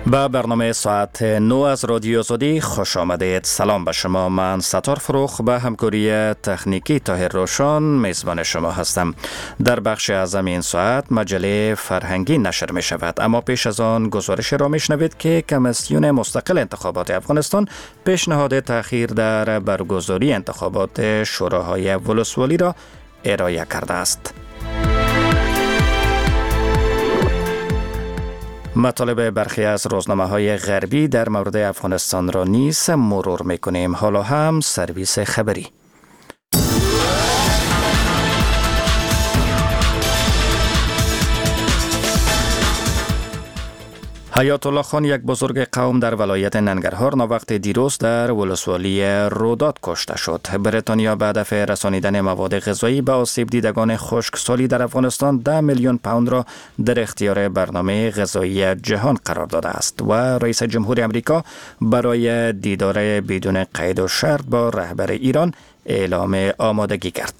به برنامه ساعت 9 از رادیو آزادی خوش آمدید. سلام به شما. من ستار فروخ به همکاری تکنیکی طاهر روشن میزبان شما هستم. در بخش اعظم این ساعت مجله فرهنگی نشر می شود، اما پیش از آن گزارش را می شنوید که کمیسیون مستقل انتخابات افغانستان پیشنهاد تأخیر در برگزاری انتخابات شوراهای ولسوالی را ارائه کرده است. مطالب برخی از روزنامه‌های غربی در مورد افغانستان را نیز مرور می‌کنیم. حالا هم سرویس خبری. حیات الله خان، یک بزرگ قوم در ولایت ننگرهار، ناوقت دیروز در ولسوالی روداد کشته شد. بریتانیا به هدف رسانیدن مواد غذایی به آسیب دیدگان خشکسالی در افغانستان 10 میلیون پوند را در اختیار برنامه غذایی جهان قرار داده است و رئیس جمهور امریکا برای دیدار بدون قید و شرط با رهبر ایران اعلام آمادگی کرد.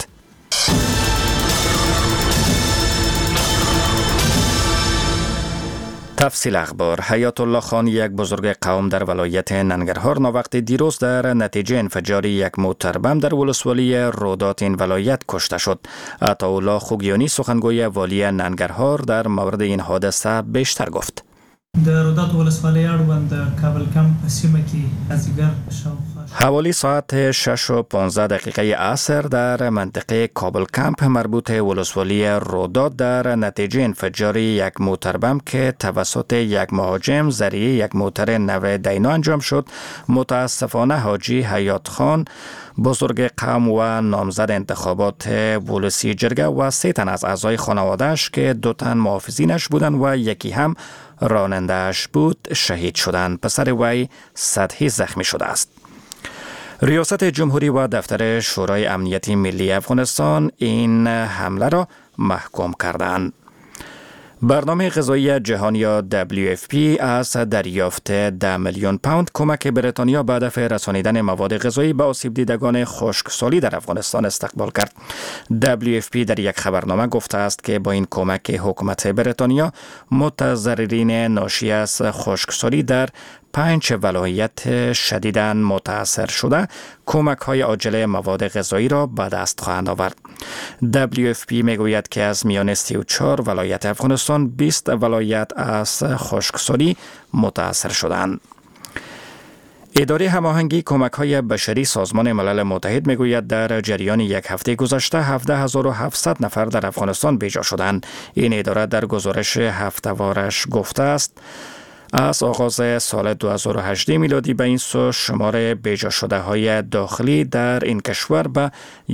تفصیل اخبار. حیات الله خان، یک بزرگ قوم در ولایت ننگرهار، ناوقت دیروز در نتیجه انفجار یک موتر بم در ولسوالی رودات این ولایت کشته شد. عطاالله خوگیانی، سخنگوی والی ننگرهار، در مورد این حادثه بیشتر گفت. در رودات ولسوالی اړوند کابل کمپ په سیمه کې ازگر حوالی ساعت 6:15 عصر در منطقه کابل کمپ مربوط ولسوالی رودات در نتیجه انفجار یک موتر بم که توسط یک مهاجم ذریعه یک موتر نو دینا انجام شد، متاسفانه حاجی حیات خان، بزرگ قوم و نامزد انتخابات ولسی جرگه و 3 تن از اعضای خانواده‌اش که 2 تن محافظینش بودند و یکی هم راننده‌اش بود شهید شدند. پسر وی سطحی زخمی شده است. ریاست جمهوری و دفتر شورای امنیتی ملی افغانستان این حمله را محکوم کردند. برنامه غذایی جهان یا WFP از دریافت 10 میلیون پوند کمک بریتانیا به هدف رسانیدن مواد غذایی به آسیب دیدگان خشکسالی در افغانستان استقبال کرد. WFP در یک خبرنامه گفته است که با این کمک حکومت بریتانیا متضررین ناشی از خشکسالی در 5 ولایت شدیداً متاثر شده کمک‌های عاجل مواد غذایی را به دست خواهند آورد. WFP میگوید که از میان 34 ولایت افغانستان 20 ولایت از خشکسالی متاثر شدند. اداره هماهنگی کمک‌های بشری سازمان ملل متحد میگوید در جریان یک هفته گذشته 17700 نفر در افغانستان بیجا شدند. این اداره در گزارش هفته‌وارش گفته است از آغاز سال 2018 میلادی به این سو شمار بیجا شده های داخلی در این کشور به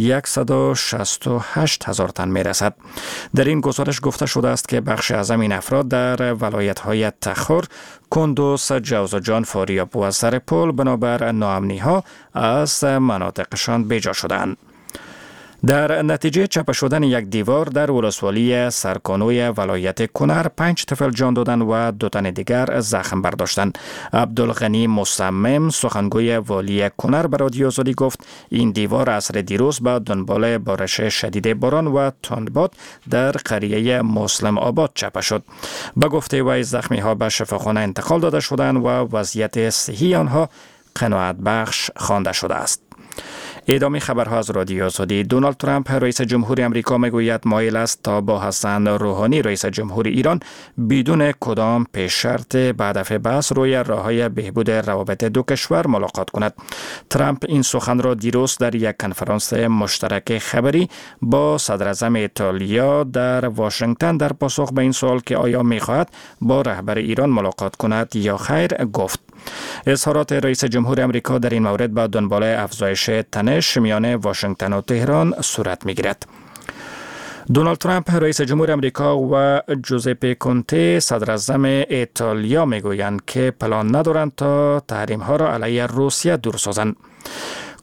168,000 تن می رسد. در این گزارش گفته شده است که بخش اعظم این افراد در ولایت های تخار، کندوز، جوزجان، فاریاب و سرپل بنابر ناامنی ها از مناطقشان بیجا شدند. در نتیجه چپه شدن یک دیوار در ولسوالی سرکانوی ولایت کنر 5 طفل جان دادند و 2 تن دیگر زخم برداشتند. عبدالغنی مصمم، سخنگوی والی کنر، به رادیو آزادی گفت این دیوار عصر دیروز به دنبال بارش شدید باران و تندباد در قریه مسلم آباد چپه شد. به گفته وی زخمی ها به شفاخانه انتقال داده شدند و وضعیت صحی آنها قناعت بخش خوانده شده است. ادامه خبرها از رادیو آزادی. دونالد ترامپ، رئیس جمهور امریکا، میگوید مایل است تا با حسن روحانی، رئیس جمهور ایران، بدون کدام پیش شرط به هدف بحث روی راه‌های بهبود روابط دو کشور ملاقات کند. ترامپ این سخن را دیروز در یک کنفرانس مشترک خبری با صدر اعظم ایتالیا در واشنگتن در پاسخ به این سوال که آیا می‌خواهد با رهبر ایران ملاقات کند یا خیر گفت. اظهارات رئیس جمهور امریکا در این مورد با دنبال افزایش تنش میان واشنگتن و تهران صورت می‌گیرد. دونالد ترامپ، رئیس جمهور امریکا، و جوزپه کونته، صدر اعظم ایتالیا، میگویند که پلان ندارند تا تحریم‌ها را علیه روسیه دور سازند.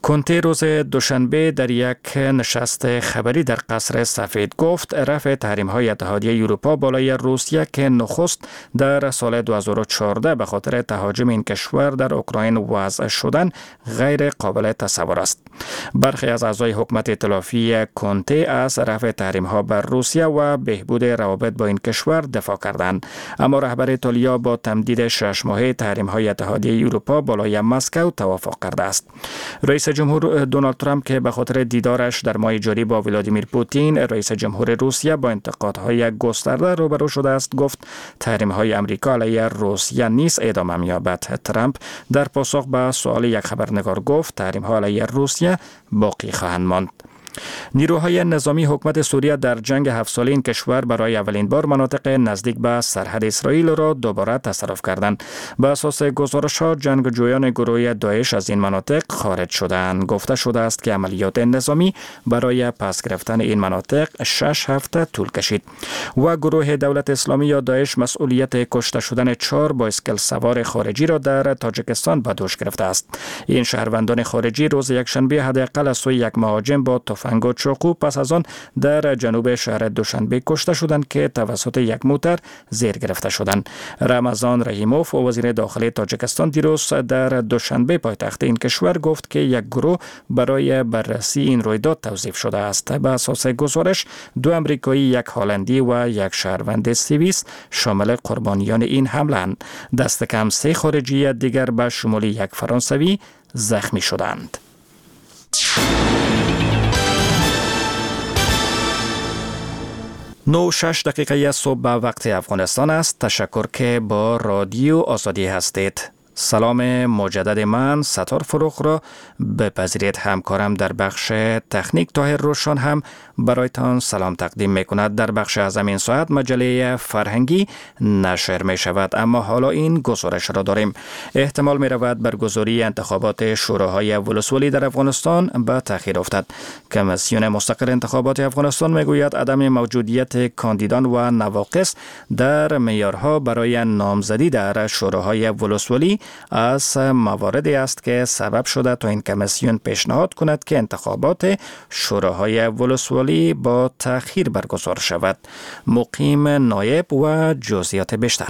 کنته روز دوشنبه در یک نشست خبری در قصر سفید گفت رفع تحریم‌های اتحادیه اروپا بالای روسیه که نخست در سال 2014 به خاطر تهاجم این کشور در اوکراین وضع شدن غیر قابل تصور است. برخی از اعضای حکومت ائتلافی کنته از رفع تحریم‌ها بر روسیه و بهبود روابط با این کشور دفاع کردند، اما رهبر ایتالیا با تمدید 6 ماهه تحریم‌های اتحادیه اروپا بالای مسکو توافق کرده است. رئیس جمهور دونالد ترامپ که به خاطر دیدارش در ماه جاری با ولادیمیر پوتین رئیس جمهور روسیه با انتقادهای گسترده روبرو شده است، گفت تحریم‌های آمریکا علیه روسیه نیز ادامه می‌یابد. ترامپ در پاسخ به سوال یک خبرنگار گفت تحریم‌ها علیه روسیه باقی خواهند ماند. نیروهای نظامی حکومت سوریه در جنگ 7 ساله این کشور برای اولین بار مناطق نزدیک به سرحد اسرائیل را دوباره تصرف کردند. به اساس گزارش‌ها جنگجویان گروه داعش از این مناطق خارج شدند. گفته شده است که عملیات نظامی برای پس گرفتن این مناطق 6 هفته طول کشید و گروه دولت اسلامی یا داعش مسئولیت کشته شدن 4 بایسکل سوار خارجی را در تاجیکستان به دوش گرفته است. این شهروندان خارجی روز یکشنبه حداقل از سوی یک مهاجم با تفنگ و چاقو پس از آن در جنوب شهر دوشنبه کشته شدند که توسط یک موتر زیر گرفته شدند. رمضان رحیموف وزیر داخلی تاجیکستان دیروز در دوشنبه پایتخت این کشور گفت که یک گروه برای بررسی این رویداد توظیف شده است. به اساس گزارش 2 آمریکایی، 1 هلندی و 1 شهروند سوئیس شامل قربانیان این حمله اند. دست کم 3 خارجی دیگر به شمول 1 فرانسوی زخمی شدند. 9:06 دقیقه صبح به وقت افغانستان است. تشکر که با رادیو آزادی هستید. سلام مجدد من ستار فروغ را بپذیرید. همکارم در بخش تکنیک طاهر روشن هم برایتان سلام تقدیم می کند. در بخش از این ساعت مجله فرهنگی نشر می شود، اما حالا این گزارش را داریم. احتمال می رود برگزاری انتخابات شوراهای ولسوالی در افغانستان به تأخیر افتد. کمیسیون مستقل انتخابات افغانستان می گوید عدم موجودیت کاندیدان و نواقص در معیارها برای نامزدی در شوراهای ولسوالی از مواردی است که سبب شده تا این کمیسیون پیشنهاد کند که انتخابات شوراهای ولسوالی با تأخیر برگزار شود. مقیم نایب و جزئیات بیشتر.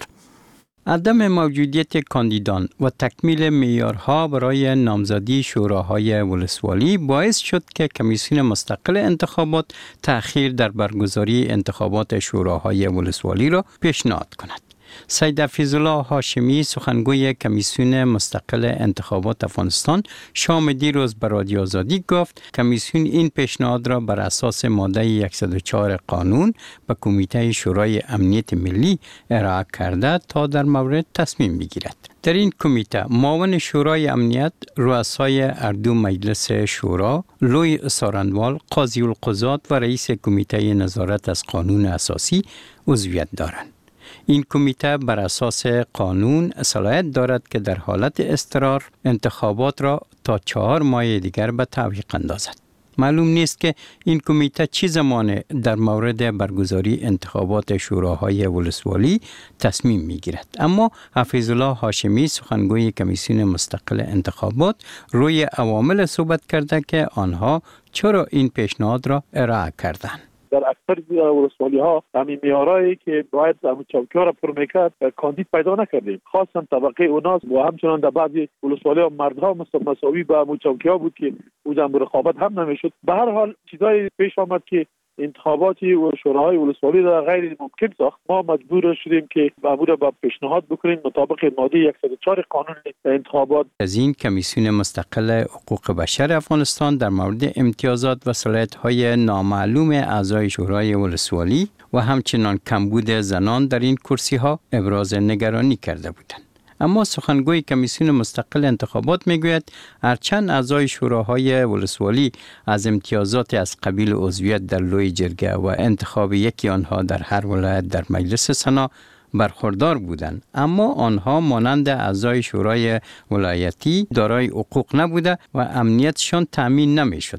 عدم موجودیت کاندیدان و تکمیل معیارها برای نامزدی شوراهای ولسوالی باعث شد که کمیسیون مستقل انتخابات تأخیر در برگزاری انتخابات شوراهای ولسوالی را پیشنهاد کند. سید حفیظالله هاشمی سخنگوی کمیسیون مستقل انتخابات افغانستان شام دیروز به رادیو آزادی گفت کمیسیون این پیشنهاد را بر اساس ماده 104 قانون به کمیته شورای امنیت ملی ارائه کرده تا در مورد تصمیم بگیرد. در این کمیته معاون شورای امنیت، رؤسای اردو مجلس شورا، لوی سارندوال، قاضی القضات و رئیس کمیته نظارت از قانون اساسی عضویت دارند. این کمیته بر اساس قانون صلاحیت دارد که در حالت اضطرار انتخابات را تا 4 ماه دیگر به تعویق اندازد. معلوم نیست که این کمیته چه زمان در مورد برگزاری انتخابات شوراهای ولسوالی تصمیم میگیرد، اما حفیظالله هاشمی سخنگوی کمیسیون مستقل انتخابات روی عوامل صحبت کرده که آنها چرا این پیشنهاد را ارائه کردند. در اکثر ولسوالی ها همین معیارایی که باید همون چوکی‌ها را پر میکرد کاندید پیدا نکردیم، خاصا طبقه اوناس و همچنان در بعضی ولسوالی ها مردها مساوی با همون چوکی‌ها بود که اونجا رقابت هم نمیشد. به هر حال چیزایی پیش آمد که انتخاباتی و شوراهای ولسوالی را غیر ممکن ساخت. ما مجبور شدیم که مامور با پیشنهاد بکنیم مطابق ماده 104 قانون انتخابات. از این کمیسیون مستقل حقوق بشر افغانستان در مورد امتیازات و صلاحیت‌های نامعلوم اعضای شورای ولسوالی و همچنان کمبود زنان در این کرسی‌ها ابراز نگرانی کرده بودند. اما سخنگوی کمیسیون مستقل انتخابات میگوید هرچند اعضای شوراهای ولسوالی از امتیازات از قبیل عضویت در لوی جرگه و انتخاب یکی آنها در هر ولایت در مجلس سنا برخوردار بودند، اما آنها مانند اعضای شورای ولایتی دارای حقوق نبوده و امنیتشان تامین نمیشد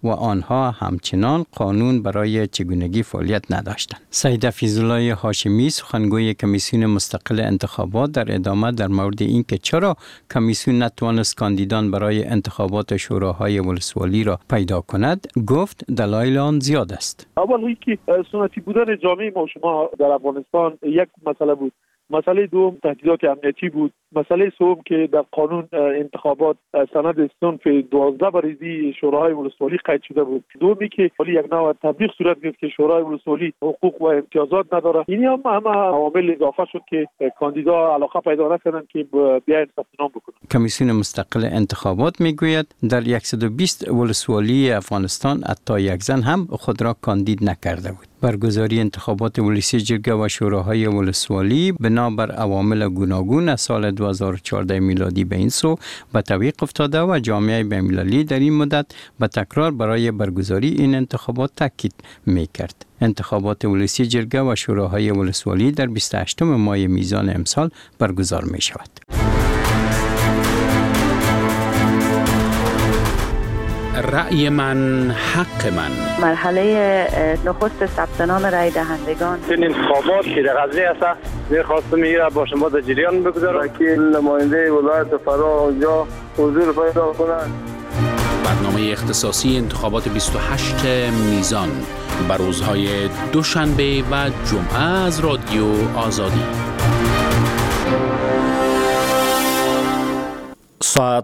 و آنها همچنان قانون برای چگونگی فعالیت نداشتند. سید حفیظالله هاشمی سخنگوی کمیسیون مستقل انتخابات در ادامه در مورد اینکه چرا کمیسیون نتوانست کاندیدان برای انتخابات شوراهای ولسوالی را پیدا کند گفت دلایل آن زیاد است. اول اینکه سنتی بودن جامعه ما شما در افغانستان یک مسئله بود. مسئله دوم تهدیدات امنیتی بود. مسئله سوم که در قانون انتخابات سند صنف 12 بریزی شوراهای ولسوالی قید شده بود. دومی که ولی یک نوع تطبیق صورت گرفت که شورای ولسوالی حقوق و امتیازات نداره. این هم عوامل اضافه شد که کاندیدا علاقه پیدا نکردند که بیاین ثبت نام بکنند. کمیسیون مستقل انتخابات میگوید در 120 ولسوالی افغانستان حتی یک زن هم خود را کاندید نکرده بود. برگزاری انتخابات ولسی جرگه و شوراهای ولسوالی بنابر عوامل گوناگون از سال 2014 میلادی به این سو به تعویق افتاده و جامعه بین‌المللی در این مدت به تکرار برای برگزاری این انتخابات تاکید میکرد. انتخابات ولسی جرگه و شوراهای ولسوالی در 28 ماه میزان امسال برگزار می شود. رأی من حق من. مرحله نخست ثبت نام رای دهندگان. این انتخابات که در غزه است می‌خواستم میره با شما در جریان بگذارم. وکیل نماینده ولایت فرا اونجا حضور پیدا کنند. برنامه اختصاصی انتخابات 28 میزان بر روزهای دوشنبه و جمعه از رادیو آزادی. ساعت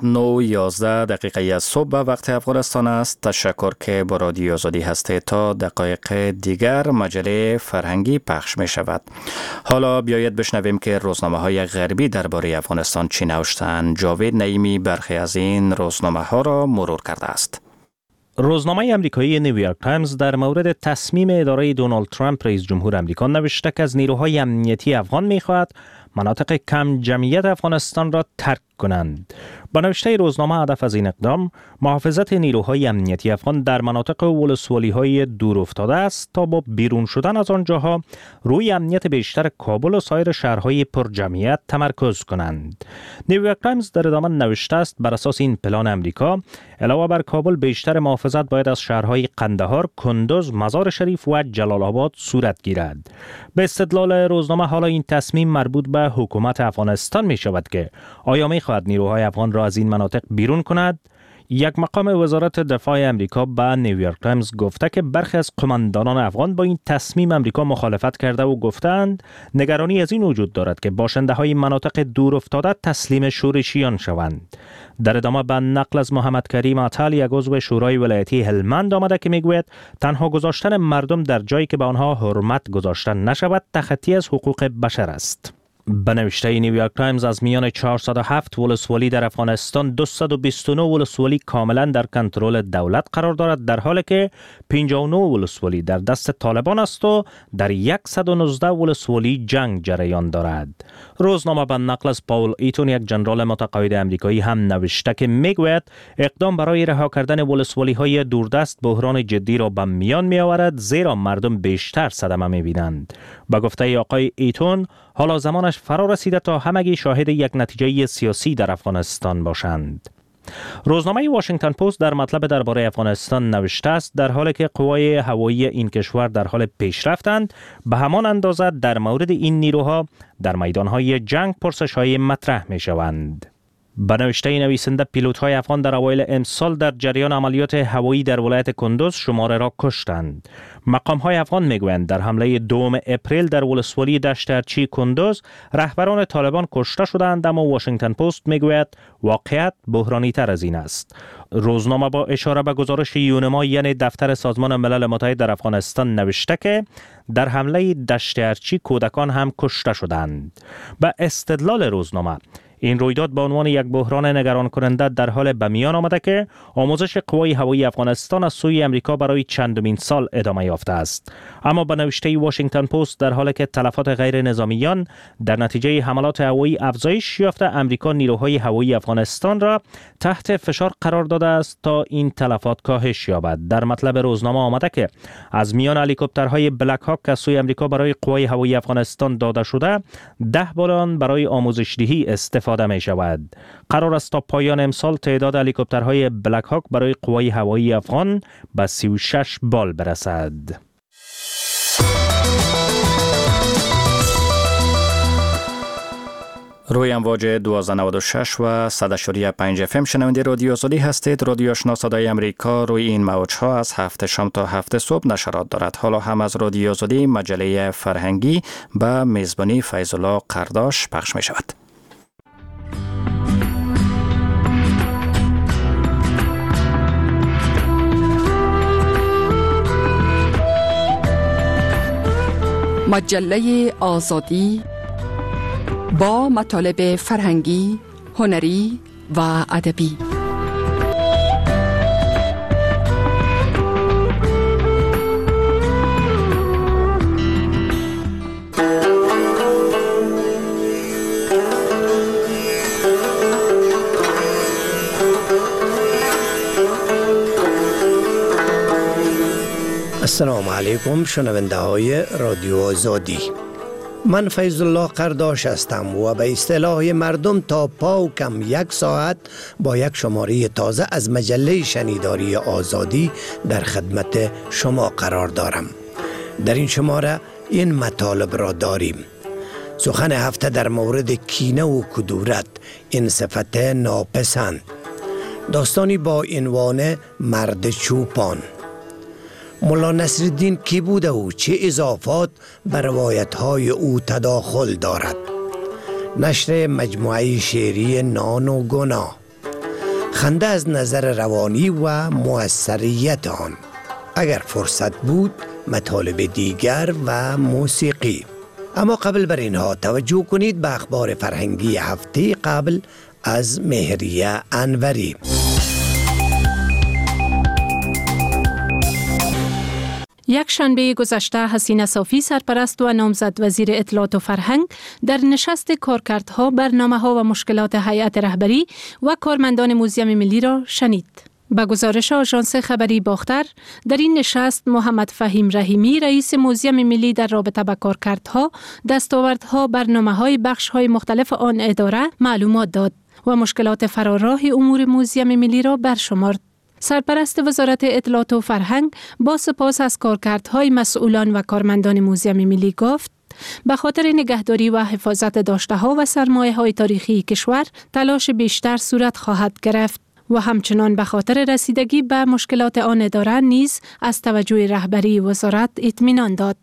9:11 از صبح وقت افغانستان است. تشکر که با رادیو آزادی هستید. تا دقایق دیگر مجله فرهنگی پخش می شود. حالا بیایید بشنویم که روزنامه های غربی درباره افغانستان چی نوشتند. جاوید نعیمی برخی از این روزنامه ها را مرور کرده است. روزنامه امریکایی نیویورک تایمز در مورد تصمیم اداره دونالد ترامپ رئیس جمهور امریکا نوشته که از نیروهای امنیتی افغان می‌خواهد مناطق کم جمعیت افغانستان را ترک کنند. با نوشته روزنامه هدف از این اقدام محافظت نیروهای امنیتی افغان در مناطق ولسوالی‌های دور افتاده است تا با بیرون شدن از آنجاها روی امنیت بیشتر کابل و سایر شهرهای پرجمعیت تمرکز کنند. نیویورک تایمز در ادامه نوشته است بر اساس این پلان امریکا علاوه بر کابل بیشتر محافظت باید از شهرهای قندهار، کندوز، مزار شریف و جلال آباد صورت گیرد. به استدلال روزنامه حالا این تصمیم مربوط به حکومت افغانستان می شود که آیا می خواهد نیروهای افغان را از این مناطق بیرون کند؟ یک مقام وزارت دفاع امریکا به نیویورک تایمز گفته که برخی از قماندانان افغان با این تصمیم امریکا مخالفت کرده و گفتند نگرانی از این وجود دارد که باشنده های مناطق دور افتاده تسلیم شورشیان شوند. در ادامه به نقل از محمد کریم عطال یک عضو شورای ولایتی هلمند آمده که میگوید تنها گذاشتن مردم در جایی که به آنها حرمت گذاشته نشود تخطی از حقوق بشر است. به نوشته نیویورک تایمز از میان 407 ولسوالی در افغانستان 229 ولسوالی کاملا در کنترل دولت قرار دارد، در حالی که 59 ولسوالی در دست طالبان است و در 119 ولسوالی جنگ جریان دارد. روزنامه به نقل از پاول ایتون یک جنرال متقاعد آمریکایی هم نوشته که میگوید اقدام برای رها کردن ولسوالی های دوردست بحران جدی را به میان می آورد، زیرا مردم بیشتر صدمه می بینند. به گفته آقای ایتون حالا زمانش فرا رسیده تا همگی شاهد یک نتیجه سیاسی در افغانستان باشند. روزنامه واشنگتن پست در مطلب درباره افغانستان نوشته است در حالی که قوای هوایی این کشور در حال پیشرفتند، به همان اندازه در مورد این نیروها در میدانهای جنگ پرسش‌های مطرح می‌شوند. به نوشته نویسنده پیلوت‌های افغان در اوایل امسال در جریان عملیات هوایی در ولایت کندوز شماره را کشتند. مقام‌های افغان میگویند در حمله 2 اپریل در ولسوالی دشت ارچی کندوز رهبران طالبان کشته شدند، اما واشنگتن پست میگوید واقعیت بحرانی تر از این است. روزنامه با اشاره به گزارش یونما یعنی دفتر سازمان ملل متحد در افغانستان نوشته که در حمله دشت ارچی کودکان هم کشته شدند. به استدلال روزنامه این رویداد به عنوان یک بحران نگران کننده در حال به میان آمده که آموزش قوای هوایی افغانستان از سوی امریکا برای چندمین سال ادامه یافته است. اما به نوشته واشنگتن پست در حالی که تلفات غیر نظامیان در نتیجه حملات هوایی افزایش یافته، امریکا نیروهای هوایی افغانستان را تحت فشار قرار داده است تا این تلفات کاهش یابد. در مطلب روزنامه آمده که از میان هلیکوپترهای بلک هاک که از سوی امریکا برای قوای هوایی افغانستان داده شده 10 بالون برای آموزش‌دهی استفاده فرستاده می شود. قرار است تا پایان امسال تعداد هلیکوپترهای بلک هاک برای قوای هوایی افغان به 36 بال برسد. روی امواج 1296 و 100.5 FM شنونده رادیو آزادی هستید. رادیو آشنا صدای امریکا روی این موج‌ها از 7 شام تا 7 صبح نشرات دارد. حالا هم از رادیو آزادی مجله فرهنگی به میزبانی فیض الله قرداش پخش می شود. مجله آزادی با مطالب فرهنگی، هنری و ادبی. السلام علیکم شنونده های رادیو آزادی. من فیض الله قرداش هستم و به اصطلاح مردم تا پا و کم 1 ساعت با یک شماره تازه از مجله شنیداری آزادی در خدمت شما قرار دارم. در این شماره این مطالب را داریم: سخن هفته در مورد کینه و کدورت، این صفت ناپسند، داستانی با عنوان مرد چوپان، مولا نصرالدین کی بوده و چه اضافات به روایت‌های او تداخل دارد، نشر مجموعه شعری نان و گناه، خنده از نظر روانی و مؤثریت آن، اگر فرصت بود مطالب دیگر و موسیقی. اما قبل بر اینها توجه کنید به اخبار فرهنگی هفته قبل از مهریه انوری. یک شنبه گذشته حسینه صافی سرپرست و نامزد وزیر اطلاعات و فرهنگ در نشست کارکردها، برنامه‌ها و مشکلات هیئت رهبری و کارمندان موزیم ملی را شنید. به گزارش آژانس خبری باختر، در این نشست محمد فهیم رحیمی رئیس موزیم ملی در رابطه با کارکردها، دستاوردها، برنامه‌های بخش‌های مختلف آن اداره معلومات داد و مشکلات فراراه امور موزیم ملی را برشمرد. سرپرست وزارت اطلاعات و فرهنگ با سپاس از کارکردهای مسئولان و کارمندان موزیم ملی گفت به خاطر نگهداری و حفاظت داشته‌ها و سرمایه‌های تاریخی کشور تلاش بیشتر صورت خواهد گرفت و همچنان به خاطر رسیدگی به مشکلات آن اداره نیز از توجه رهبری وزارت اطمینان داد.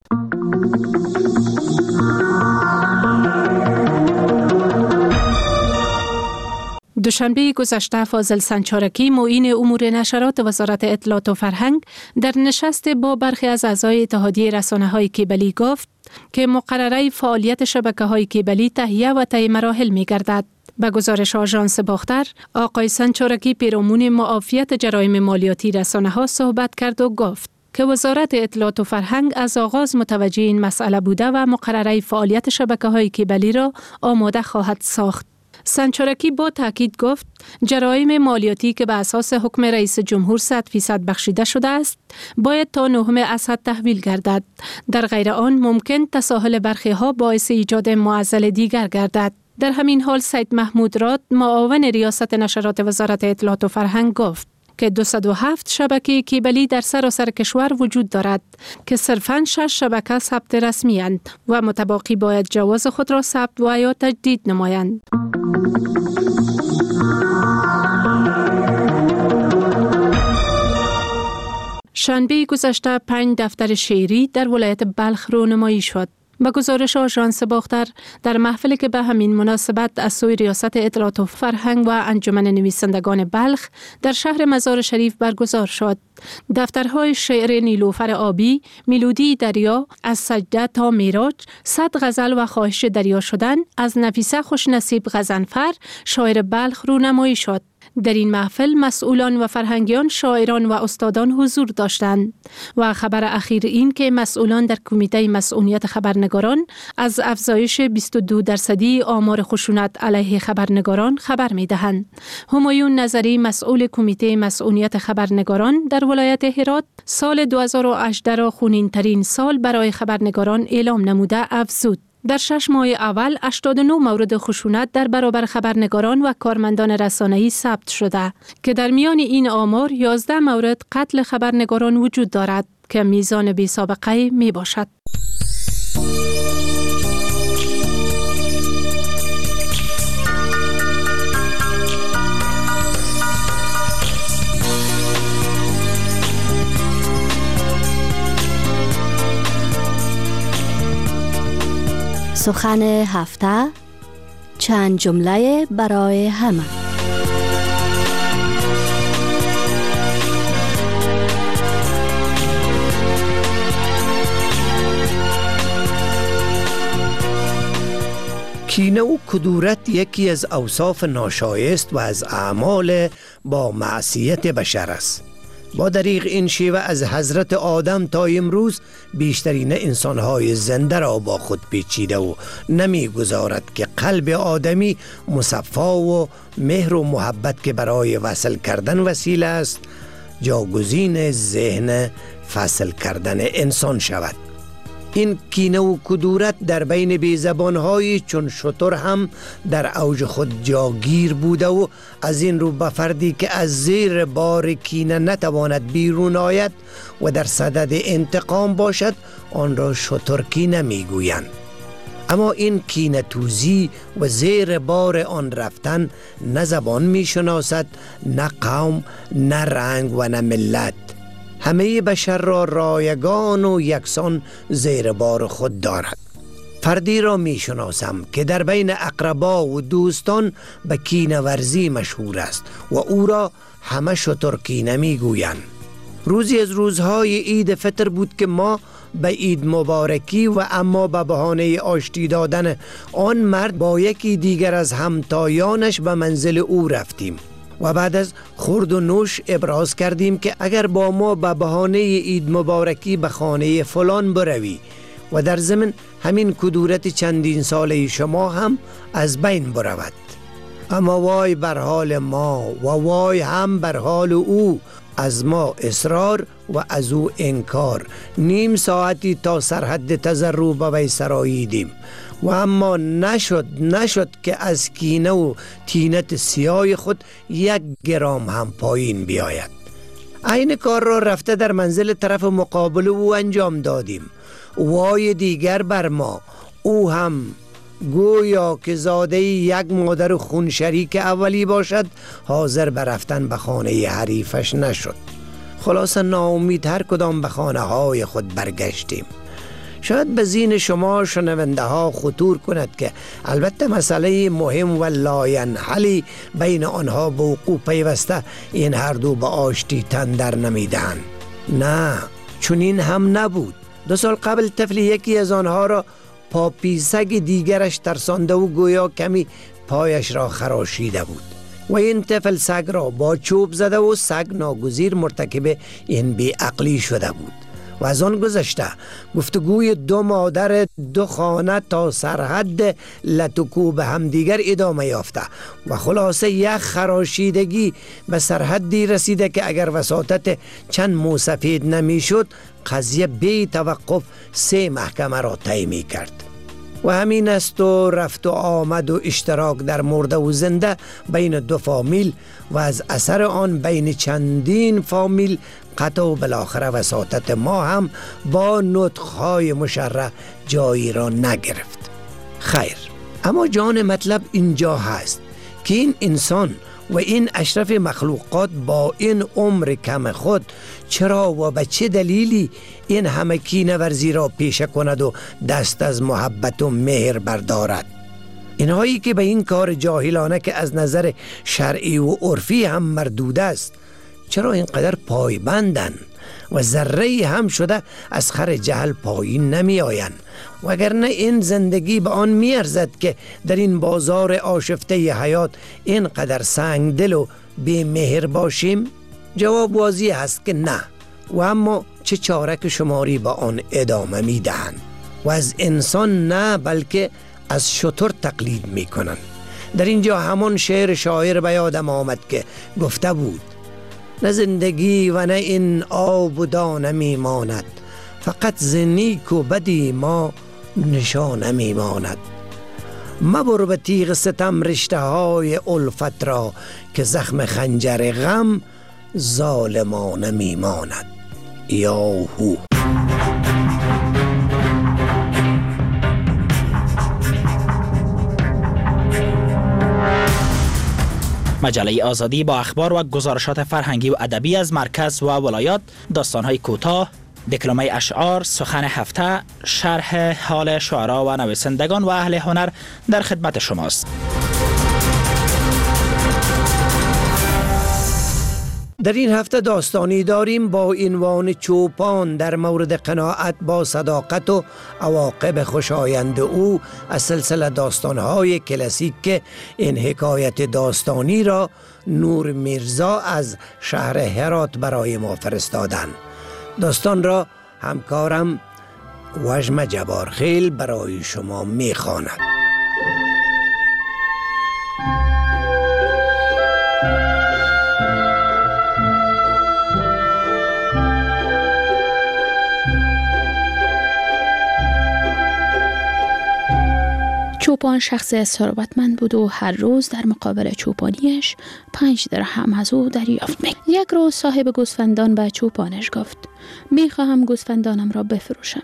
دوشنبه گذشته فاضل سنجارکی معین امور نشرات وزارت اطلاعات و فرهنگ در نشست با برخی از اعضای اتحادیه رسانه‌های کیبلی گفت که مقرره فعالیت شبکه‌های کیبلی تهیه و طی مراحل می‌گردد. به گزارش آژانس باختر، آقای سنجارکی پیرامون معافیت جرایم مالیاتی رسانه‌ها صحبت کرد و گفت که وزارت اطلاعات و فرهنگ از آغاز متوجه این مسئله بوده و مقرره فعالیت شبکه‌های کیبلی را آماده خواهد ساخت. سنجارکی با تاکید گفت جرایم مالیاتی که به اساس حکم رئیس جمهور 100% بخشیده شده است باید تا 9 اسد تحویل گردد. در غیر آن ممکن تساهل برخی ها باعث ایجاد معضل دیگر گردد. در همین حال سید محمود راد معاون ریاست نشرات وزارت اطلاعات و فرهنگ گفت که 207 شبکه کیبلی در سراسر کشور وجود دارد که صرفاً 6 شبکه ثبت رسمی اند و متباقی باید جواز خود را ثبت و یا تجدید نمایند. شنبه گذشته 5 دفتر شعری در ولایت بلخ رونمایی شد. به گزارش آژانس باختر، در محفلی که به همین مناسبت از سوی ریاست اطلاعات و فرهنگ و انجمن نویسندگان بلخ در شهر مزار شریف برگزار شد، دفترهای شعر نیلوفر آبی، ملودی دریا، از سجده تا میراج، 100 غزل و خواهش دریا شدن از نفیسه خوشنصیب غضنفر شاعر بلخ رونمایی شد. در این محفل مسئولان و فرهنگیان، شاعران و استادان حضور داشتند و خبر اخیر این که مسئولان در کمیته مسئولیت خبرنگاران از افزایش 22% آمار خشونت علیه خبرنگاران خبر می‌دهند. همایون نظری مسئول کمیته مسئولیت خبرنگاران در ولایت هرات سال 2018 را خونین‌ترین سال برای خبرنگاران اعلام نموده افزود در 6 ماه اول 89 مورد خشونت در برابر خبرنگاران و کارمندان رسانه‌ای ثبت شده که در میان این آمار 11 مورد قتل خبرنگاران وجود دارد که میزان بی سابقه می باشد. سخن هفته، چند جمله برای همه. کینه و کدورت یکی از اوصاف ناشایست و از اعمال با معصیت بشر است. با دریغ این شیوه از حضرت آدم تا امروز بیشترین انسانهای زنده را با خود پیچیده و نمیگذارد که قلب آدمی مصفا و مهر و محبت که برای وصل کردن وسیله است جاگزین ذهن فصل کردن انسان شود. این کینه و کدورت در بین بیزبان‌های چون شتر هم در اوج خود جاگیر بوده و از این رو به فردی که از زیر بار کینه نتواند بیرون آید و در صدد انتقام باشد آن را شترکینه میگویند. اما این کینه توزی و زیر بار آن رفتن نه زبان میشناسد، نه قوم، نه رنگ و نه ملت. همه بشر را رایگان و یکسان زیر بار خود دارد. فردی را می شناسم که در بین اقربا و دوستان به کینه ورزی مشهور است و او را همه شترکینه می گویند. روزی از روزهای عید فطر بود که ما به عید مبارکی و اما به بهانه آشتی دادن آن مرد با یکی دیگر از همتایانش به منزل او رفتیم و بعد از خورد و نوش ابراز کردیم که اگر با ما به بهانه عید مبارکی به خانه فلان بروی و در ضمن همین کدورت چندین ساله شما هم از بین برود. اما وای بر حال ما و وای هم بر حال او، از ما اصرار و از او انکار. نیم ساعتی تا سرحد تضرع به وی سراییدیم و اما نشد که از کینه و طینت سیاه خود 1 گرم هم پایین بیاید. این کار را رفته در منزل طرف مقابل او انجام دادیم. وای دیگر بر ما، او هم گویا که زاده یک مادر خون شریک اولی باشد حاضر به رفتن به خانه حریفش نشد. خلاصه ناامید هر کدام به خانه های خود برگشتیم. شاید به ذهن شما شنونده ها خطور کند که البته مسئله مهم و لاینحلی بین آنها به وقوع پیوسته این هر دو به آشتی تن در نمیدهند. نه، چون این هم نبود. 2 سال قبل طفل یکی از آنها را پاپیسگ دیگرش ترسانده و گویا کمی پایش را خراشیده بود و این طفل سگ را با چوب زده و سگ ناگزیر مرتکب این بیعقلی شده بود و از آن گذشته گفتگوی 2 مادر 2 خانه تا سرحد لتکو به هم دیگر ادامه یافته و خلاصه یک خراشیدگی به سرحدی رسیده که اگر وساطت چند موسفید نمی شد قضیه بی توقف 3 محکمه را طی می کرد. و همین است و رفت و آمد و اشتراک در مرده و زنده بین 2 فامیل و از اثر آن بین چندین فامیل قطع و بالاخره وساطت ما هم با نطقهای مشرع جایی را نگرفت. خیر، اما جان مطلب اینجا هست که این انسان و این اشرف مخلوقات با این عمر کم خود چرا و به چه دلیلی این همه کینه ورزی را پیشه کند و دست از محبت و مهر بردارد؟ اینهایی که به این کار جاهلانه که از نظر شرعی و عرفی هم مردود است چرا اینقدر پایبندن و ذره هم شده از خر جهل پایین نمی آین؟ وگرنه این زندگی به آن می ارزد که در این بازار آشفته حیات اینقدر سنگ دل و بی مهر باشیم؟ جواب واضح هست که نه. و اما چه چاره که شماری با آن ادامه می دهند و از انسان نه بلکه از شتر تقلید می کنند. در اینجا همان شعر شاعر به یادم آمد که گفته بود: نه زندگی و نه این آب و دانه می ماند، فقط ز نیک و بدی ما نشانه میماند. مبر به تیغ ستم رشته های الفت را، که زخم خنجر غم ظالمانه میماند. یاهو. مجله آزادی با اخبار و گزارشات فرهنگی و ادبی از مرکز و ولایات، داستان‌های کوتاه، دکلمه اشعار، سخن هفته، شرح حال شعرا و نویسندگان و اهل هنر در خدمت شماست. در این هفته داستانی داریم با عنوان چوپان در مورد قناعت با صداقت و عواقب خوشایند او از سلسله داستانهای کلاسیک که این حکایت داستانی را نور میرزا از شهر هرات برای ما فرستادند. داستان را همکارم وژم جبارخیل برای شما میخواند. چوپان شخص ثروتمند بود و هر روز در مقابل چوپانیش 5 درهم از او دریافت می‌کرد. یک روز صاحب گوسفندان به چوپانش گفت: میخواهم گوسفندانم را بفروشم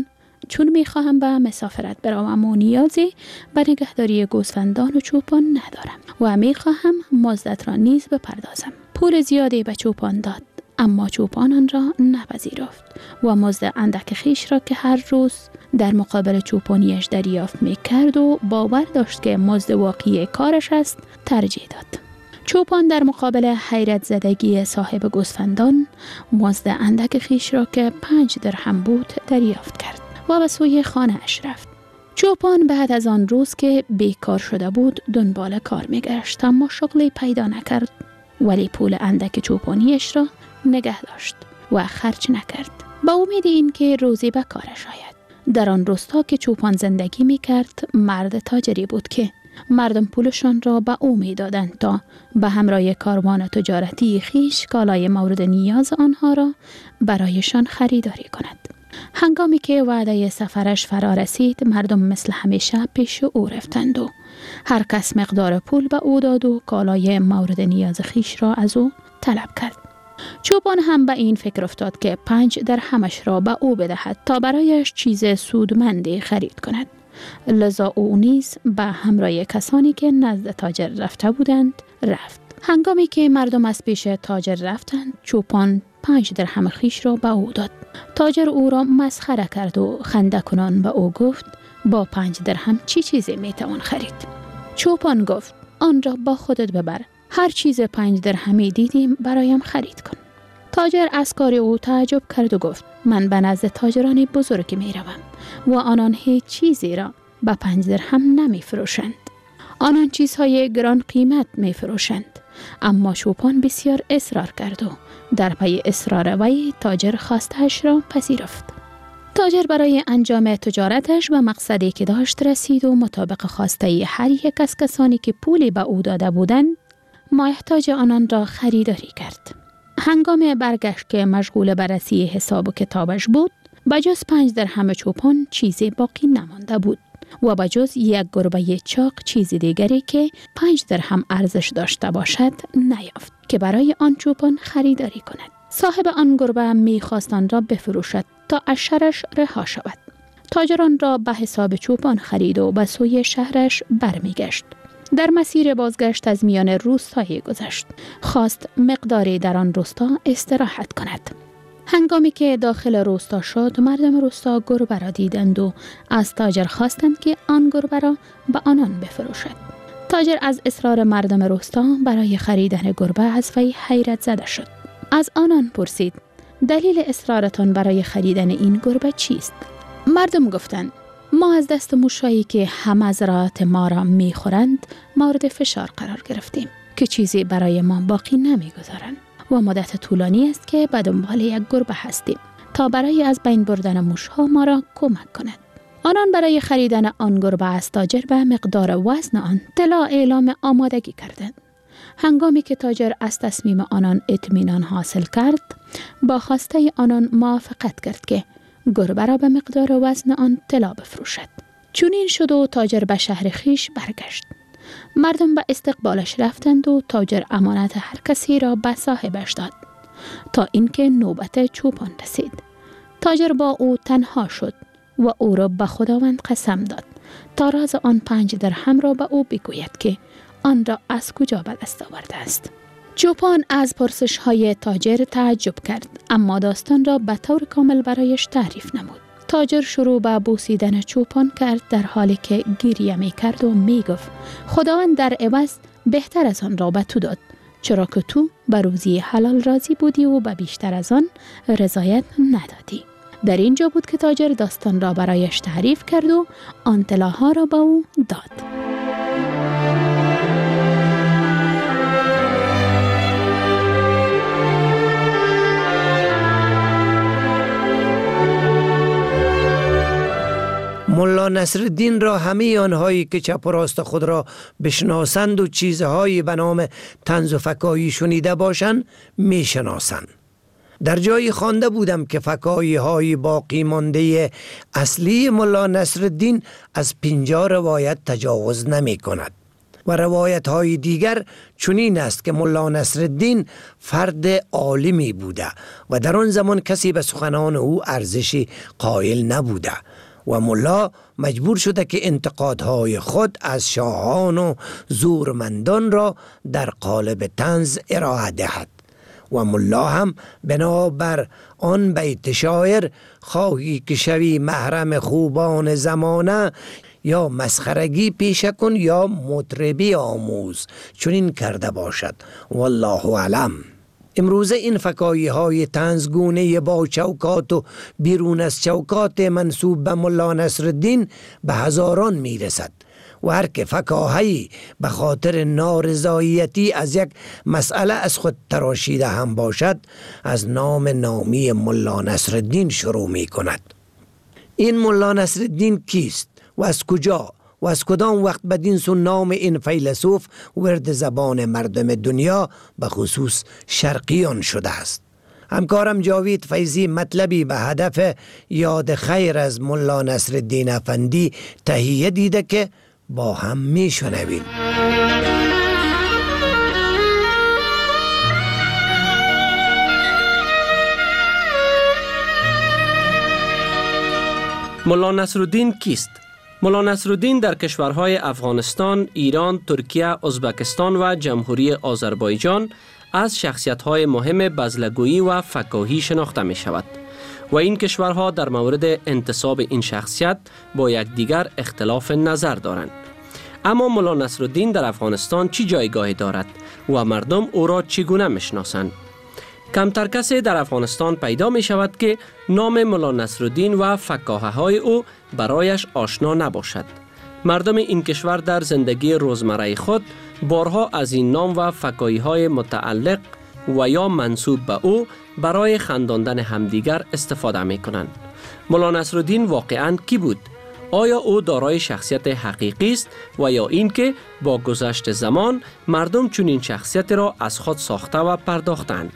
چون میخواهم به مسافرت بروم و نیازی به نگهداری گوسفندان و چوپان ندارم و میخواهم مزدت را نیز بپردازم. پول زیادی به چوپان داد، اما چوپان آن را نپذیرفت و مزد اندک خیش را که هر روز در مقابل چوپانیش دریافت میکرد و باور داشت که مزد واقعی کارش است ترجیح داد. چوپان در مقابل حیرت زدگی صاحب گوسفندان مزد اندک خیش را که 5 درهم بود دریافت کرد و به سوی خانه اش رفت. چوپان بعد از آن روز که بیکار شده بود دنبال کار میگشت، اما شغلی پیدا نکرد، ولی پول اندک چوپانیش را نگه داشت و خرج نکرد با امید این که روزی به کارش آید. در آن روستا که چوپان زندگی می کرد مرد تاجری بود که مردم پولشان را به او می دادند تا به همراه کاروان تجارتی خیش کالای مورد نیاز آنها را برایشان خریداری کند. هنگامی که وعده سفرش فرا رسید مردم مثل همیشه پیش او رفتند و هر کس مقدار پول به او داد و کالای مورد نیاز خیش را از او طلب کرد. چوپان هم به این فکر افتاد که 5 درهمش را به او بدهد تا برایش چیز سودمندی خرید کند. لذا او نیز به همراه کسانی که نزد تاجر رفته بودند رفت. هنگامی که مردم از پیش تاجر رفتند چوپان 5 درهم خیش را به او داد. تاجر او را مسخره کرد و خنده کنان به او گفت: با 5 درهم چی چیزی میتوان خرید؟ چوپان گفت: آن را با خودت ببر، هر چیز 5 درهمی دیدیم برایم خرید کن. تاجر از کار او تعجب کرد و گفت: من به نزد تاجران بزرگ می روم و آنان هیچ چیزی را به 5 درهم نمی فروشند. آنان چیزهای گران قیمت می فروشند. اما چوپان بسیار اصرار کرد و در پی اصرار وی تاجر خواسته‌اش را پذیرفت. تاجر برای انجام تجارتش به مقصدی که داشت رسید و مطابق خواسته هر یک از کسانی که پولی به او داده بودند محتاج آنان را خریداری کرد. هنگام برگشت که مشغول بررسی حساب و کتابش بود بجز 5 درهم چوپان چیزی باقی نمانده بود و بجز یک گربه چاق چیزی دیگری که 5 درهم ارزش داشته باشد نیافت که برای آن چوپان خریداری کند. صاحب آن گربه می‌خواست آن را بفروشد تا از شرش رها شود. تاجران را به حساب چوپان خرید و به سوی شهرش برمیگشت. در مسیر بازگشت از میان روستایی گذشت. خواست مقداری در آن روستا استراحت کند. هنگامی که داخل روستا شد مردم روستا گربه را دیدند و از تاجر خواستند که آن گربه را به آنان بفروشد. تاجر از اصرار مردم روستا برای خریدن گربه از وی حیرت زده شد. از آنان پرسید: دلیل اصرارتان برای خریدن این گربه چیست؟ مردم گفتند: ما از دست موشایی که هم از رعایت ما را میخورند مورد فشار قرار گرفتیم که چیزی برای ما باقی نمیگذارند و مدت طولانی است که به دنبال یک گربه هستیم تا برای از بین بردن موشها ما را کمک کند. آنان برای خریدن آن گربه از تاجر به مقدار وزن آن طلا اعلام آمادگی کردند. هنگامی که تاجر از تصمیم آنان اطمینان حاصل کرد با خواسته آنان موافقت کرد که گربه را به مقدار وزن آن طلا بفروشد. چنین شد و تاجر به شهر خیش برگشت. مردم به استقبالش رفتند و تاجر امانت هر کسی را به صاحبش داد تا اینکه نوبت چوپان رسید. تاجر با او تنها شد و او را به خداوند قسم داد تا راز آن 5 درهم را به او بگوید که آن را از کجا به دست آورده است. چوپان از پرسش های تاجر تعجب کرد، اما داستان را به طور کامل برایش تعریف نمود. تاجر شروع به بوسیدن چوپان کرد در حالی که گریه می کرد و می گفت خداوند در عوض بهتر از آن را به تو داد، چرا که تو به روزی حلال راضی بودی و به بیشتر از آن رضایت ندادی. در اینجا بود که تاجر داستان را برایش تعریف کرد و آن طلاها را به او داد. ملا نصرالدین را همه آنهایی که چپ و راست خود را بشناسند و چیزهایی به نام طنز و فکاهی شنیده باشند میشناسند. در جایی خوانده بودم که فکاهی های باقی مانده اصلی ملا نصرالدین از 50 روایت تجاوز نمی کند و روایت های دیگر چنین است که ملا نصرالدین فرد عالمی بوده و در آن زمان کسی به سخنان او ارزشی قائل نبوده و ملا مجبور شده که انتقادهای خود از شاهان و زورمندان را در قالب طنز ارائه دهد و ملا هم بنابر آن بیت شاعر خواهی که شوی محرم خوبان زمانه یا مسخرگی پیشه کن یا مطربی آموز چنین کرده باشد والله اعلم. امروزه این فکاهی های طنزگونه با چوکات و بیرون از چوکات منسوب به ملا نصرالدین به هزاران می رسد و هر که فکاهی به خاطر نارضایتی از یک مسئله از خود تراشیده هم باشد از نام نامی ملا نصرالدین شروع می کند. این ملا نصرالدین کیست و از کجا و از کدام وقت بدین سو نام این فیلسوف ورد زبان مردم دنیا به خصوص شرقیان شده است؟ همکارم جاوید فیضی مطلبی به هدف یاد خیر از ملا نصرالدین افندی تهیه دیده که با هم می شنویم. ملا نصرالدین کیست؟ ملا نصرالدین در کشورهای افغانستان، ایران، ترکیه، ازبکستان و جمهوری آذربایجان از شخصیت‌های مهم بزلگویی و فکاهی شناخته می شود و این کشورها در مورد انتساب این شخصیت با یکدیگر اختلاف نظر دارند. اما ملا نصرالدین در افغانستان چی جایگاهی دارد و مردم او را چگونه میشناسند؟ کمتر کسی در افغانستان پیدا می شود که نام ملا نصرالدین و فکاهه های او برایش آشنا نباشد. مردم این کشور در زندگی روزمره خود بارها از این نام و فکاهی های متعلق و یا منسوب به او برای خنداندن همدیگر استفاده می کنند. ملا نصرالدین واقعاً کی بود؟ آیا او دارای شخصیت حقیقی است و یا اینکه با گذشت زمان مردم چنین شخصیت را از خود ساخته و پرداختند؟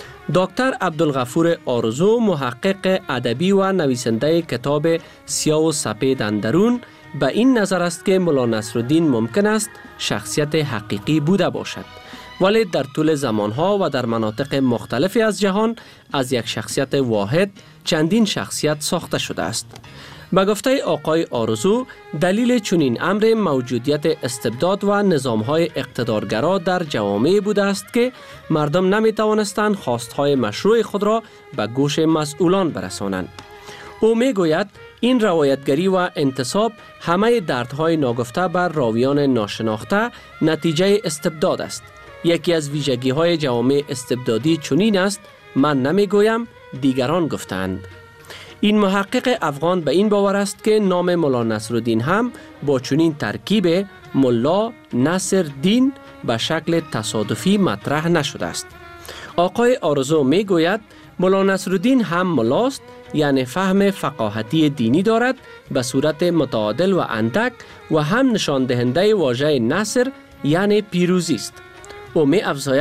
دکتر عبدالغفور آرزو، محقق ادبی و نویسنده کتاب سیاه و سپید اندرون، به این نظر است که ملا نصرالدین ممکن است شخصیت حقیقی بوده باشد، ولی در طول زمانها و در مناطق مختلفی از جهان از یک شخصیت واحد چندین شخصیت ساخته شده است. به گفته آقای آرزو، دلیل چنین امر موجودیت استبداد و نظام‌های اقتدارگرا در جوامع بوده است که مردم نمی‌توانستند خواست‌های مشروع خود را به گوش مسئولان برسانند. او می‌گوید این روایتگری و انتصاب همه دردهای ناگفته بر راویان ناشناخته نتیجه استبداد است. یکی از ویژگی‌های جوامع استبدادی چنین است: من نمی‌گویم، دیگران گفتند. این محقق افغان به این باور است که نام ملا نصرالدین هم با چنین ترکیب ملا نصر دین به شکل تصادفی مطرح نشده است. آقای آرزو می گوید ملا نصرالدین هم ملاست، یعنی فهم فقاهتی دینی دارد به صورت متعادل و اندک و هم نشان دهنده واژه نصر یعنی پیروزی است. او می افزاید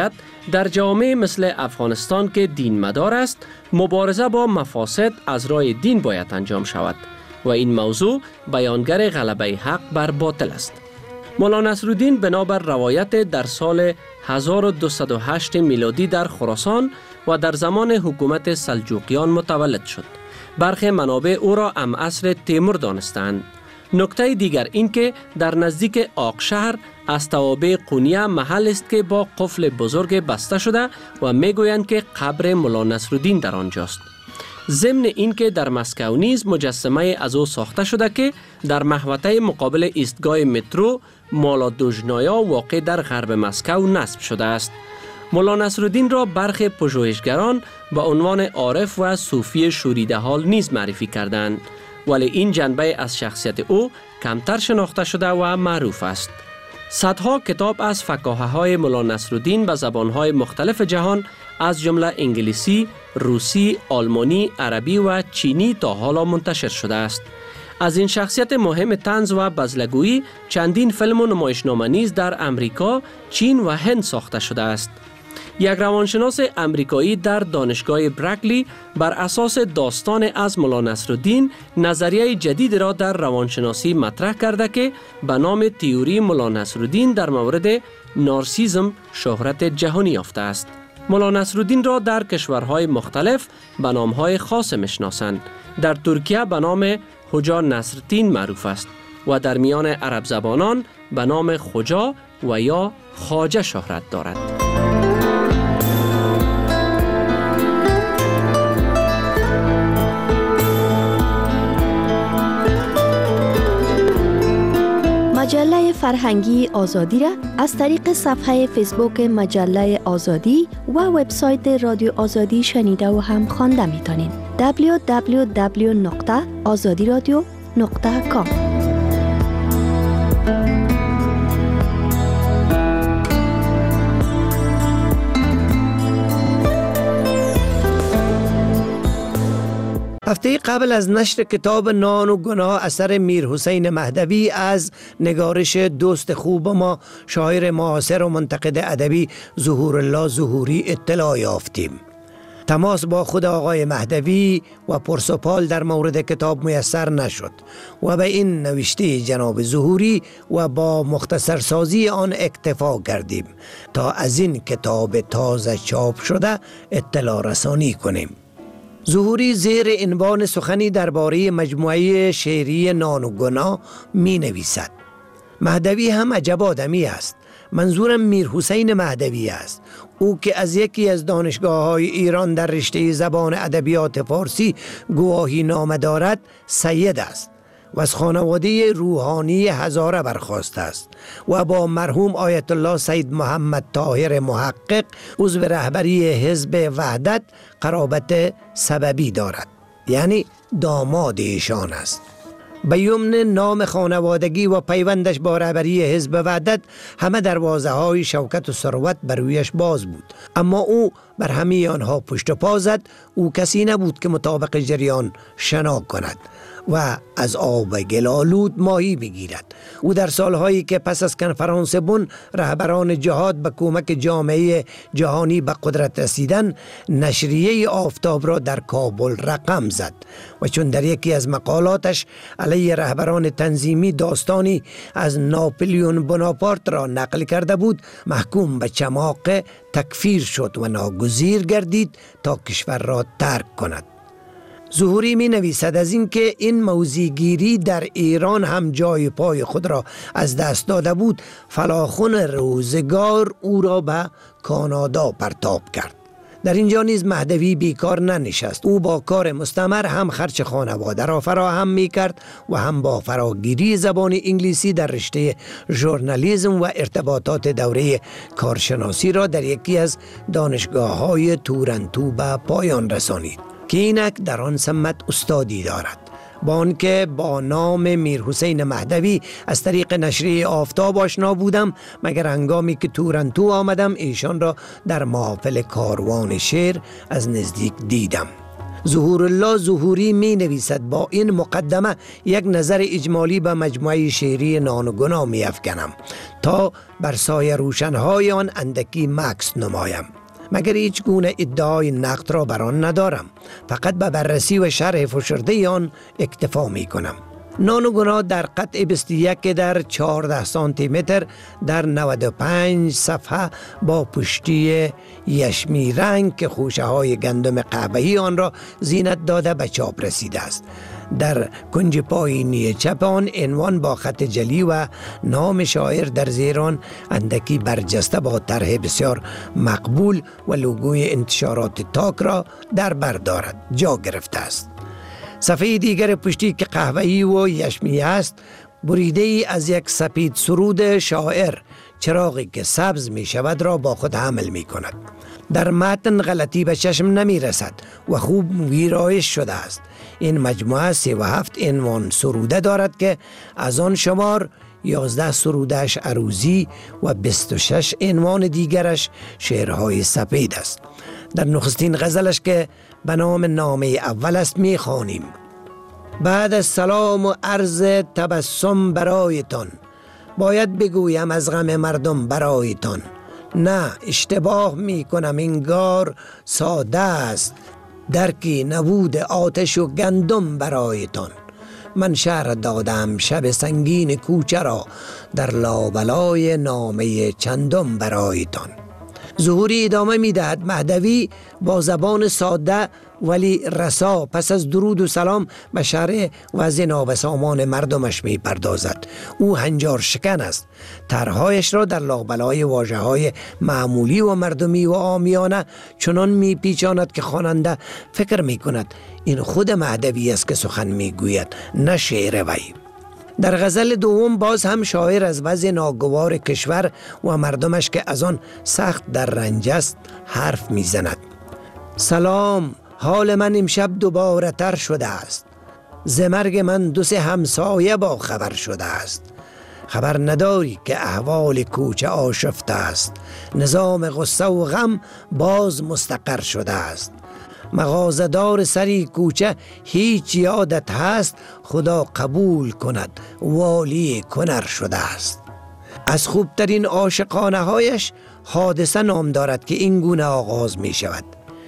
در جامعه مثل افغانستان که دین مدار است، مبارزه با مفاسد از راه دین باید انجام شود و این موضوع بیانگر غلبه حق بر باطل است. مولانا نصرالدین بنابر روایت در سال 1208 میلادی در خراسان و در زمان حکومت سلجوقیان متولد شد. برخی منابع او را ام عصر تیمور دانستند. نکته دیگر این که در نزدیک آقشهر از توابع قونیه محل است که با قفل بزرگ بسته شده و میگویند که قبر مولانا نصرالدین در آنجاست. ضمن این که در مسکو نیز مجسمه از او ساخته شده که در محوطه مقابل ایستگاه مترو مالادوژنایا واقع در غرب مسکو نصب شده است. مولانا نصرالدین را برخی پژوهشگران به عنوان عارف و صوفی شوریده حال نیز معرفی کردند، ولی این جنبه از شخصیت او کمتر شناخته شده و معروف است. صدها کتاب از فکاهه‌های مولانا نصرالدین به زبان‌های مختلف جهان از جمله انگلیسی، روسی، آلمانی، عربی و چینی تا حالا منتشر شده است. از این شخصیت مهم طنز و بزلگویی چندین فیلم و نمایشنامه نیز در امریکا، چین و هند ساخته شده است. یک روانشناس امریکایی در دانشگاه برکلی بر اساس داستان از مولانا نصرالدین نظریه جدید را در روانشناسی مطرح کرده که به نام تئوری مولانا نصرالدین در مورد نارسیسم شهرت جهانی یافته است. مولانا نصرالدین را در کشورهای مختلف به نامهای خاص میشناسند. در ترکیه به نام خوجا نصرالدین معروف است و در میان عرب زبانان به نام خوجا و یا خواجه شهرت دارد. مجله فرهنگی آزادی را از طریق صفحه فیسبوک مجله آزادی و وبسایت رادیو آزادی شنیده و هم خوانده میتونین. www.azadiradio.com هفته قبل از نشر کتاب نان و گناه اثر میر حسین مهدوی از نگارش دوست خوب ما شاعر معاصر و منتقد ادبی ظهورالله ظهوری اطلاع یافتیم. تماس با خود آقای مهدوی و پرسپال در مورد کتاب میسر نشد و به این نوشته جناب ظهوری و با مختصر سازی آن اکتفا کردیم تا از این کتاب تازه چاپ شده اطلاع رسانی کنیم. ظهوری زیر عنوان سخنی درباره مجموعه شعری نان و گناه می نویسد. مهدوی هم عجب آدمی است. منظورم میر حسین مهدوی است. او که از یکی از دانشگاه‌های ایران در رشته زبان ادبیات فارسی گواهی نامه دارد، سید است و از خانواده روحانی هزاره برخاسته است و با مرحوم آیت الله سید محمد طاهر محقق عضو رهبری حزب وحدت قرابت سببی دارد، یعنی داماد ایشان است. به یمن نام خانوادگی و پیوندش با رهبری حزب وحدت همه دروازه های شوکت و ثروت بر رویش باز بود، اما او بر همه آنها پشت پا زد. او کسی نبود که مطابق جریان شنا کند و از آب گلالود ماهی بگیرد. او در سالهایی که پس از کنفرانس بن رهبران جهاد به کمک جامعه جهانی به قدرت رسیدن، نشریه آفتاب را در کابل رقم زد و چون در یکی از مقالاتش علیه رهبران تنظیمی داستانی از ناپلیون بناپارت را نقل کرده بود، محکوم به چماق تکفیر شد و ناگزیر گردید تا کشور را ترک کند. ظهوری می نویسد از این که این موضع‌گیری در ایران هم جای پای خود را از دست داده بود، فلاخن روزگار او را به کانادا پرتاب کرد. در اینجا نیز مهدوی بیکار ننشست. او با کار مستمر هم خرج خانواده را فراهم می کرد و هم با فراگیری زبان انگلیسی در رشته ژورنالیسم و ارتباطات دوره کارشناسی را در یکی از دانشگاه‌های تورنتو به پایان رسانید که اینک در آن سمت استادی دارد. با آنکه با نام میر حسین مهدوی از طریق نشریه آفتاب آشنا بودم، مگر هنگامی که تورنتو آمدم ایشان را در محافل کاروان شعر از نزدیک دیدم. ظهورالله ظهوری می نویسد: با این مقدمه یک نظر اجمالی به مجموعه شعری نان و گناه می افکنم تا بر سایه روشنهای آن اندکی مکث نمایم. مگر هیچ گونه ادعای نقد را بر آن ندارم، فقط به بررسی و شرح فشرده آن اکتفا می کنم. نان و گناه در قطع 21 در 14 سانتی متر در 95 صفحه با پشتی یشمی رنگ که خوشه های گندم قهوه‌ای آن را زینت داده به چاپ رسیده است. در کنج پایینی چپ آن عنوان با خط جلی و نام شاعر در زیر آن اندکی برجسته با طرح بسیار مقبول و لوگوی انتشارات تاک را در بر دارد جا گرفته است. صفحه دیگر پشتی که قهوه‌ای و یشمی است بریده ای از یک سپید سرود شاعر چراغی که سبز می شود را با خود حمل می کند. در متن غلطی به چشم نمی رسد و خوب ویرایش شده است. این مجموعه 37 عنوان سروده دارد که از آن شمار 11 سرودش عروضی و 26 عنوان دیگرش شعرهای سپید است. در نخستین غزلش که به نام نامه اول است می خوانیم: بعد از سلام و عرض تبسم برایتان، باید بگویم از غم مردم برایتان. نه اشتباه می کنم انگار ساده است، درکی نبود آتش و گندم برایتان. من شرح دادم شب سنگین کوچه را، در لابلای نامه چندم برایتان. ظهوری ادامه می دهد: مهدوی با زبان ساده ولی رسا پس از درود و سلام به شرح وضع نابسامان مردمش می پردازد. او هنجار شکن است. طرحهایش را در لابلای واژه های معمولی و مردمی و عامیانه چنان می پیچاند که خواننده فکر می کند این خود مهدوی است که سخن می گوید، نه شعر وی. در غزل دوم باز هم شاعر از وضع ناگوار کشور و مردمش که از آن سخت در رنج است حرف میزند: سلام، حال من امشب دوباره تر شده است، ز مرگ من 2-3 همسایه با خبر شده است. خبر نداری که احوال کوچه آشفته است، نظام غصه و غم باز مستقر شده است. مغازه‌دار سری کوچه هیچ یادت هست، خدا قبول کند والی کنر شده است. از خوبترین عاشقانه هایش حادثه نام دارد که این گونه آغاز می شود: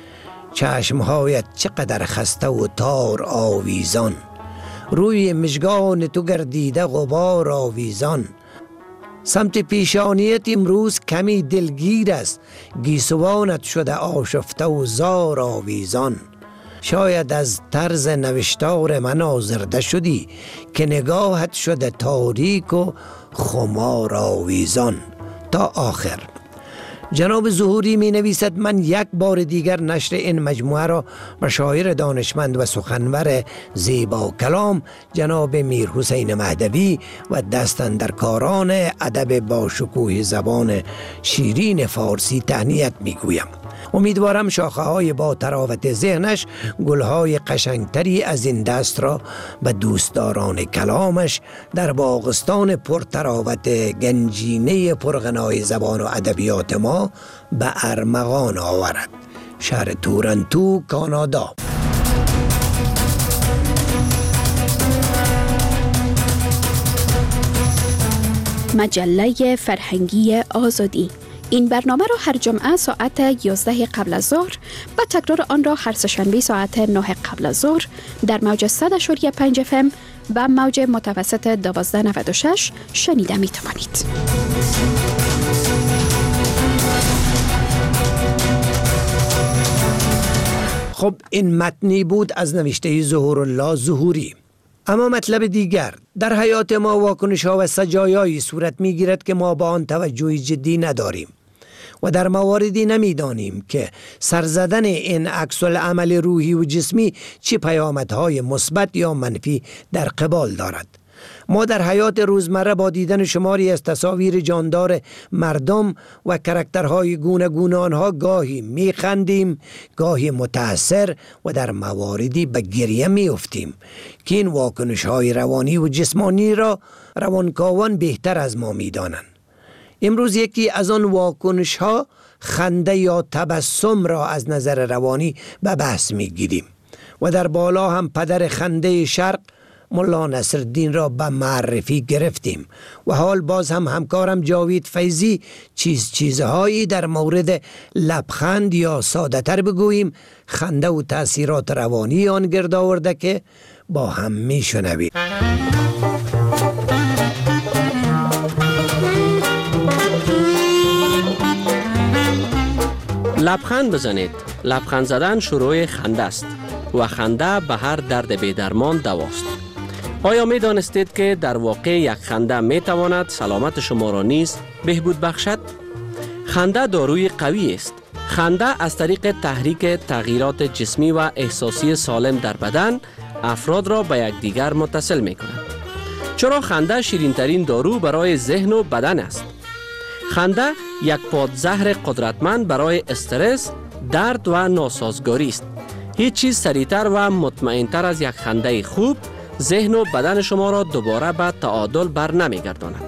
چشمهایت چقدر خسته و تار آویزان، روی مژگان تو گردیده غبار آویزان. سمت پیشانیت امروز کمی دلگیر است، گیسوانت شده آشفته و زار آویزان. شاید از طرز نوشتار من آزرده شدی، که نگاهت شده تاریک و خمار آویزان. تا آخر. جناب ظهوری می نویسد: من یک بار دیگر نشر این مجموعه را به شاعر دانشمند و سخنور زیبا کلام جناب میر حسین مهدوی و دست اندرکاران ادب با شکوه زبان شیرین فارسی تهنیت می گویم. امیدوارم شاخه های با تراوت ذهنش گلهای قشنگتری از این دست را به دوستداران کلامش در باغستان پرتراوت گنجینه پرغنای زبان و ادبیات ما به ارمغان آورد. شهر تورنتو، کانادا. مجله فرهنگی آزادی. این برنامه را هر جمعه ساعت 11 قبل از ظهر و تکرار آن را هر سه‌شنبه ساعت 9 قبل از ظهر در موج 100.5 FM و موج متوسط 1296 شنیده می توانید. خب این متنی بود از نوشته ظهورالله ظهوری. اما مطلب دیگر، در حیات ما واکنش ها و سجایایی صورت می گیرد که ما با آن توجه جدی نداریم و در مواردی نمیدانیم که سرزدن این عکس العمل روحی و جسمی چه پیامدهای مثبت یا منفی در قبال دارد. ما در حیات روزمره با دیدن شماری از تصاویر جاندار مردم و کرکترهای گونه گونه آنها گاهی میخندیم، گاهی متأثر و در مواردی به گریه میافتیم که این واکنش‌های روانی و جسمانی را روانکاوان بهتر از ما میدانند. امروز یکی از آن واکنش‌ها خنده یا تبسم را از نظر روانی به بحث میگیریم. و در بالا هم پدر خنده شرق ملا نصرالدین را به معرفی گرفتیم و حال باز هم همکارم جاوید فیضی چیزهایی در مورد لبخند یا ساده تر بگوییم خنده و تأثیرات روانی آن گرد آورده که با هم میشنویم. لبخند بزنید. لبخند زدن شروع خنده است و خنده به هر درد بی‌درمان دواست. آیا می دانستید که در واقع یک خنده می تواند سلامت شما را نیز بهبود بخشد؟ خنده داروی قوی است. خنده از طریق تحریک تغییرات جسمی و احساسی سالم در بدن افراد را به یکدیگر متصل می کند. چرا خنده شیرین‌ترین دارو برای ذهن و بدن است؟ خنده یک پادزهر قدرتمند برای استرس، درد و ناسازگاری است. هیچ چیز سریعتر و مطمئن‌تر از یک خنده خوب ذهن و بدن شما را دوباره به تعادل بر نمی‌گرداند.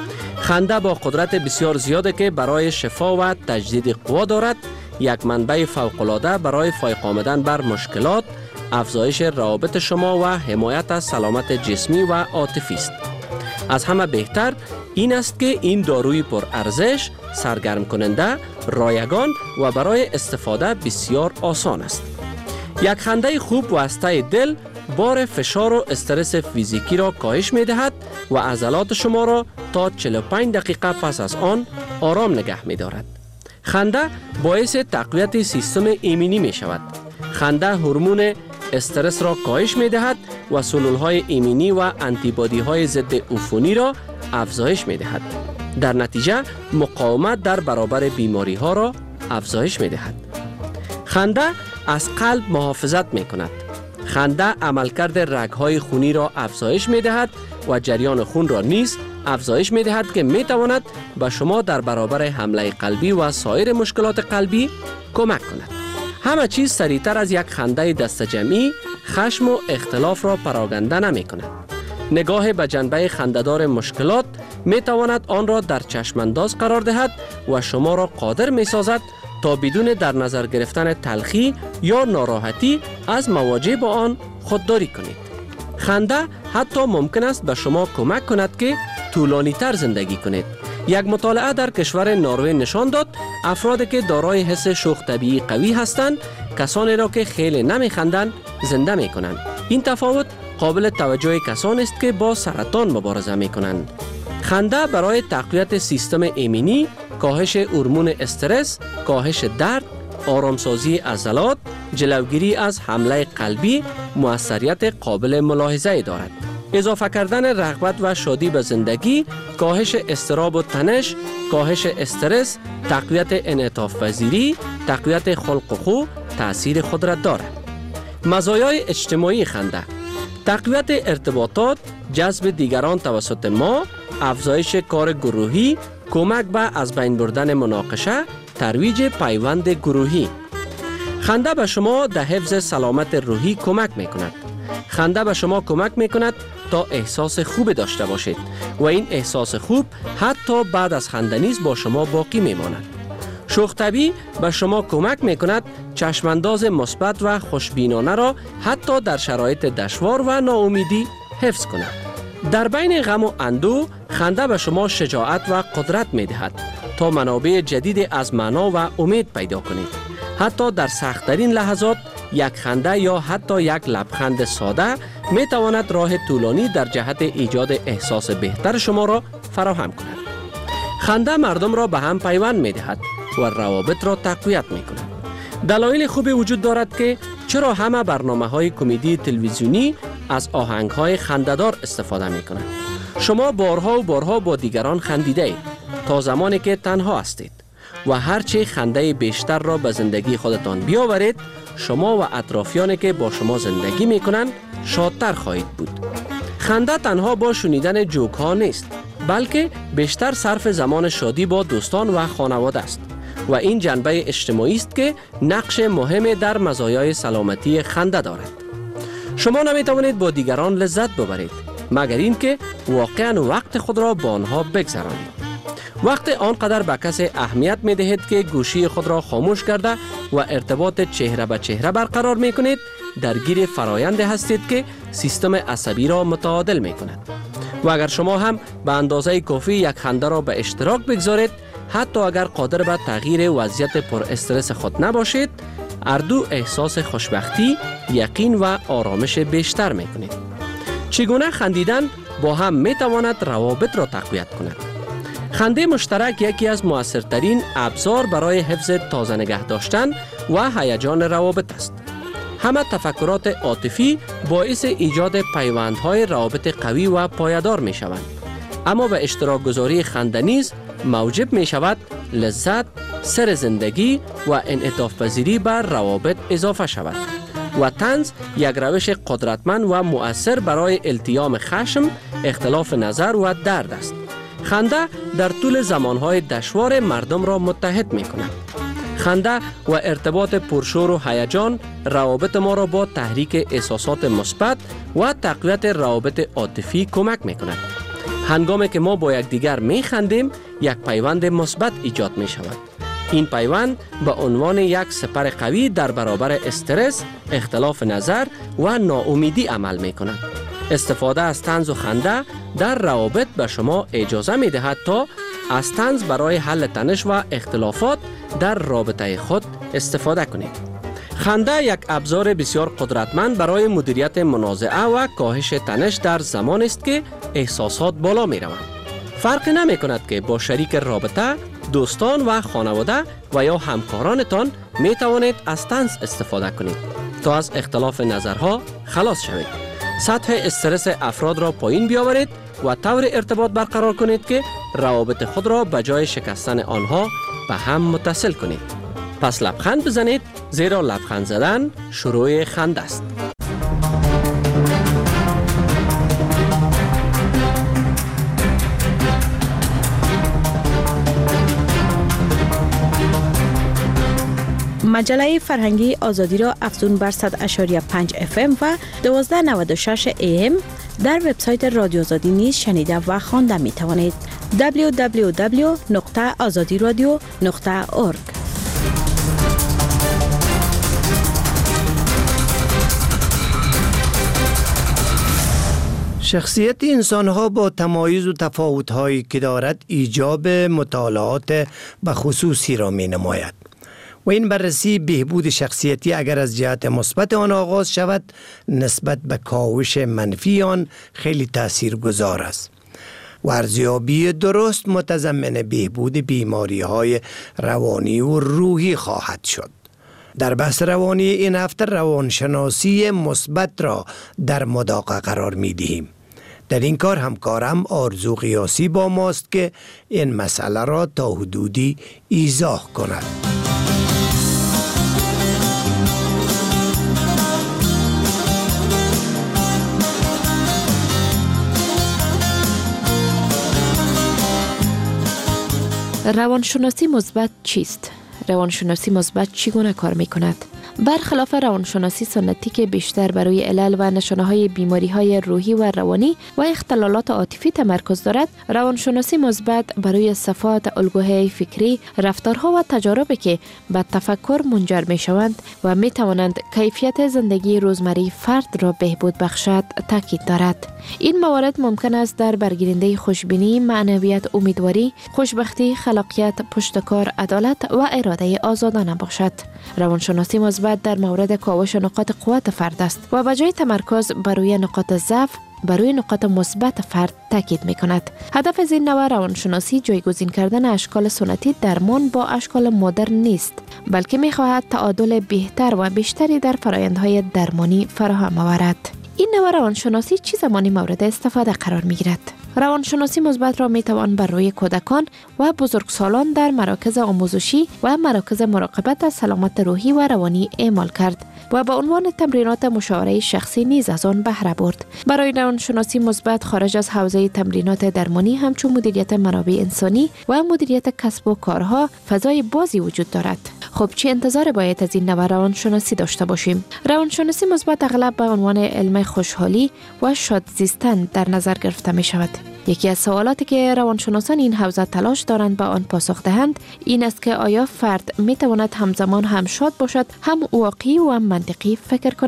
خنده با قدرت بسیار زیاده که برای شفا و تجدید قوا دارد، یک منبع فوق‌العاده برای فایق آمدن بر مشکلات، افزایش روابط شما و حمایت از سلامت جسمی و عاطفی است. از همه بهتر این است که این داروی پر ارزش، سرگرم کننده، رایگان و برای استفاده بسیار آسان است. یک خنده خوب واسطه دل بار فشار و استرس فیزیکی را کاهش می دهد و عضلات شما را تا 45 دقیقه پس از آن آرام نگه می دارد. خنده باعث تقویت سیستم ایمنی می شود. خنده هورمون استرس را کاهش می دهد و سلولهای ایمنی و آنتیبادی های ضد عفونی را افزایش می دهد. در نتیجه مقاومت در برابر بیماری ها را افزایش می دهد. خنده از قلب محافظت می کند. خنده عملکرد رگ‌های خونی را افزایش می دهد و جریان خون را نیز افزایش می دهد که می تواند به شما در برابر حمله قلبی و سایر مشکلات قلبی کمک کند. همه چیز سریعتر از یک خنده دست جمعی خشم و اختلاف را پراکنده نمی کند. نگاه به جنبه خنده‌دار مشکلات می تواند آن را در چشمانداز قرار دهد و شما را قادر می سازد تا بدون در نظر گرفتن تلخی یا ناراحتی از مواجه با آن خودداری کنید. خنده حتی ممکن است به شما کمک کند که طولانی تر زندگی کنید. یک مطالعه در کشور نروژ نشان داد افرادی که دارای حس شوخ طبیعی قوی هستند کسانی را که خیلی نمیخندند زنده میکنند. این تفاوت قابل توجه کسانی است که با سرطان مبارزه میکنند. خنده برای تقویت سیستم ایمنی، کاهش هورمون استرس، کاهش درد، آرامسازی عضلات، جلوگیری از حمله قلبی موثریت قابل ملاحظه دارد. اضافه کردن رغبت و شادی به زندگی، کاهش اضطراب و تنش، کاهش استرس، تقویت انعطاف پذیری، تقویت خلق و خو تأثیر خود را دارد. مزایای اجتماعی خنده: تقویت ارتباطات، جذب دیگران توسط ما، افزایش کار گروهی، کمک به از بین بردن مناقشه، ترویج پیوند گروهی. خنده به شما در حفظ سلامت روحی کمک می کند. خنده به شما کمک می کند تا احساس خوب داشته باشید و این احساس خوب حتی بعد از خنده نیز با شما باقی می ماند. شوخ طبعی به شما کمک می کند چشمانداز مثبت و خوشبینانه را حتی در شرایط دشوار و ناامیدی حفظ کند. در بین غم و اندوه خنده به شما شجاعت و قدرت می دهد تا منابع جدید از معنا و امید پیدا کنید. حتی در سخت‌ترین لحظات یک خنده یا حتی یک لبخند ساده می تواند راه طولانی در جهت ایجاد احساس بهتر شما را فراهم کند. خنده مردم را به هم پیوند می دهد و روابط را تقویت می کند. دلایل خوبی وجود دارد که چرا همه برنامه‌های کمدی تلویزیونی از آهنگ‌های خنده‌دار استفاده می کنند. شما بارها و بارها با دیگران خندیده اید تا زمانی که تنها هستید و هرچه خنده بیشتر را به زندگی خودتان بیاورید، شما و اطرافیانی که با شما زندگی می کنند شادتر خواهید بود. خنده تنها با شنیدن جوک ها نیست، بلکه بیشتر صرف زمان شادی با دوستان و خانواده است و این جنبه اجتماعی است که نقش مهم در مزایای سلامتی خنده دارد. شما نمی توانید با دیگران لذت ببرید مگر اینکه واقعا وقت خود را با آنها بگذرانید. وقت آنقدر به کسی اهمیت می دهید که گوشی خود را خاموش کرده و ارتباط چهره به چهره برقرار می کنید درگیر فرایندی هستید که سیستم عصبی را متعادل می کند. و اگر شما هم به اندازه کافی یک خنده را به اشتراک بگذارید، حتی اگر قادر به تغییر وضعیت پر استرس خود نباشید، هر دو احساس خوشبختی، یقین و آرامش بیشتر می کنید. چگونه خندیدن با هم می تواند روابط را تقویت کند؟ خنده مشترک یکی از مؤثرترین ابزار برای حفظ تازه نگه داشتن و هیجان روابط است. همه تفکرات عاطفی باعث ایجاد پیوندهای روابط قوی و پایدار می شوند. اما به اشتراک گذاری خنده نیز موجب می شود لذت، سر زندگی و انعطاف پذیری بر روابط اضافه شود و طنز یک روش قدرتمند و مؤثر برای التیام خشم، اختلاف نظر و درد است. خنده در طول زمانهای دشوار مردم را متحد می کند. خنده و ارتباط پرشور و هیجان روابط ما را با تحریک احساسات مثبت و تقویت روابط عاطفی کمک می کند. هنگامی که ما با یکدیگر می خندیم، یک پیوند مثبت ایجاد می شود. این پیوند به عنوان یک سپر قوی در برابر استرس، اختلاف نظر و ناامیدی عمل می کند. استفاده از طنز و خنده در روابط به شما اجازه می دهد تا از طنز برای حل تنش و اختلافات در رابطه خود استفاده کنید. خنده یک ابزار بسیار قدرتمند برای مدیریت منازعه و کاهش تنش در زمان است که احساسات بالا می روند. فرقی نمی کند که با شریک رابطه، دوستان و خانواده و یا همکارانتان می توانید از طنز استفاده کنید تا از اختلاف نظرها خلاص شوید. سطح استرس افراد را پایین بیاورید و طور ارتباط برقرار کنید که روابط خود را به جای شکستن آنها به هم متصل کنید. پس لبخند بزنید، زیرا لبخند زدن شروع خنده است. مجله فرهنگی آزادی را افزون بر 100.5 FM و 1296 AM در وبسایت رادیو آزادی نیز شنیده و خوانده می توانید. www.azadiradio.org. شخصیت انسان‌ها با تمایز و تفاوت‌هایی که دارد ایجاب مطالعات بخصوصی را می‌نماید. و این بررسی بهبود شخصیتی اگر از جهت مثبت آن آغاز شود، نسبت به کاوش منفی آن خیلی تاثیرگذار است. و ارزیابی درست متضمن بهبود بیماری‌های روانی و روحی خواهد شد. در بحث روانی این هفته روانشناسی مثبت را در مداقه قرار می‌دهیم. در این کار همکارم آرزو قیاسی با ماست که این مسئله را تا حدودی ایضاح کند. روانشناسی مثبت چیست؟ روانشناسی مثبت چگونه کار می کند؟ برخلاف روانشناسی سنتی که بیشتر برای علل و نشانه‌های بیماری‌های روحی و روانی و اختلالات عاطفی تمرکز دارد، روانشناسی مثبت برای صفات الگوهای فکری، رفتارها و تجاربی که به تفکر منجر می‌شوند و می‌توانند کیفیت زندگی روزمره فرد را بهبود بخشد تاکید دارد. این موارد ممکن است در برگیرنده خوشبینی، معنویت، امیدواری، خوشبختی، خلاقیت، پشتکار، عدالت و اراده آزادانه باشد. روانشناسی مثبت در مورد کاوش نقاط قوت فرد است و به جای تمرکز بروی نقاط ضعف، بروی نقاط مثبت فرد تاکید می کند. هدف از این نوع روانشناسی جایگزین کردن اشکال سنتی درمان با اشکال مدرن نیست، بلکه می خواهد تعادل بهتر و بیشتری در فرآیندهای درمانی فراهم آورد. این نوع روانشناسی چه زمانی مورد استفاده قرار می گیرد؟ روانشناسی مثبت را می توان بر روی کودکان و بزرگسالان در مراکز آموزشی و مراکز مراقبت از سلامت روحی و روانی اعمال کرد و به عنوان تمرینات مشاوره شخصی نیز از آن بهره برد. برای روانشناسی مثبت خارج از حوزه تمرینات درمانی همچون مدیریت منابع انسانی و مدیریت کسب و کارها فضای بازی وجود دارد. خب چه انتظار باید از این نوع روانشناسی داشته باشیم؟ روانشناسی مثبت اغلب به عنوان علم خوشحالی و شاد زیستن در نظر گرفته می شود. یکی از سوالاتی که روانشناسان این حوزه تلاش دارند به آن پاسخ دهند این است که آیا فرد می تواند همزمان هم شاد باشد، هم واقعی و منطقی فکر کند؟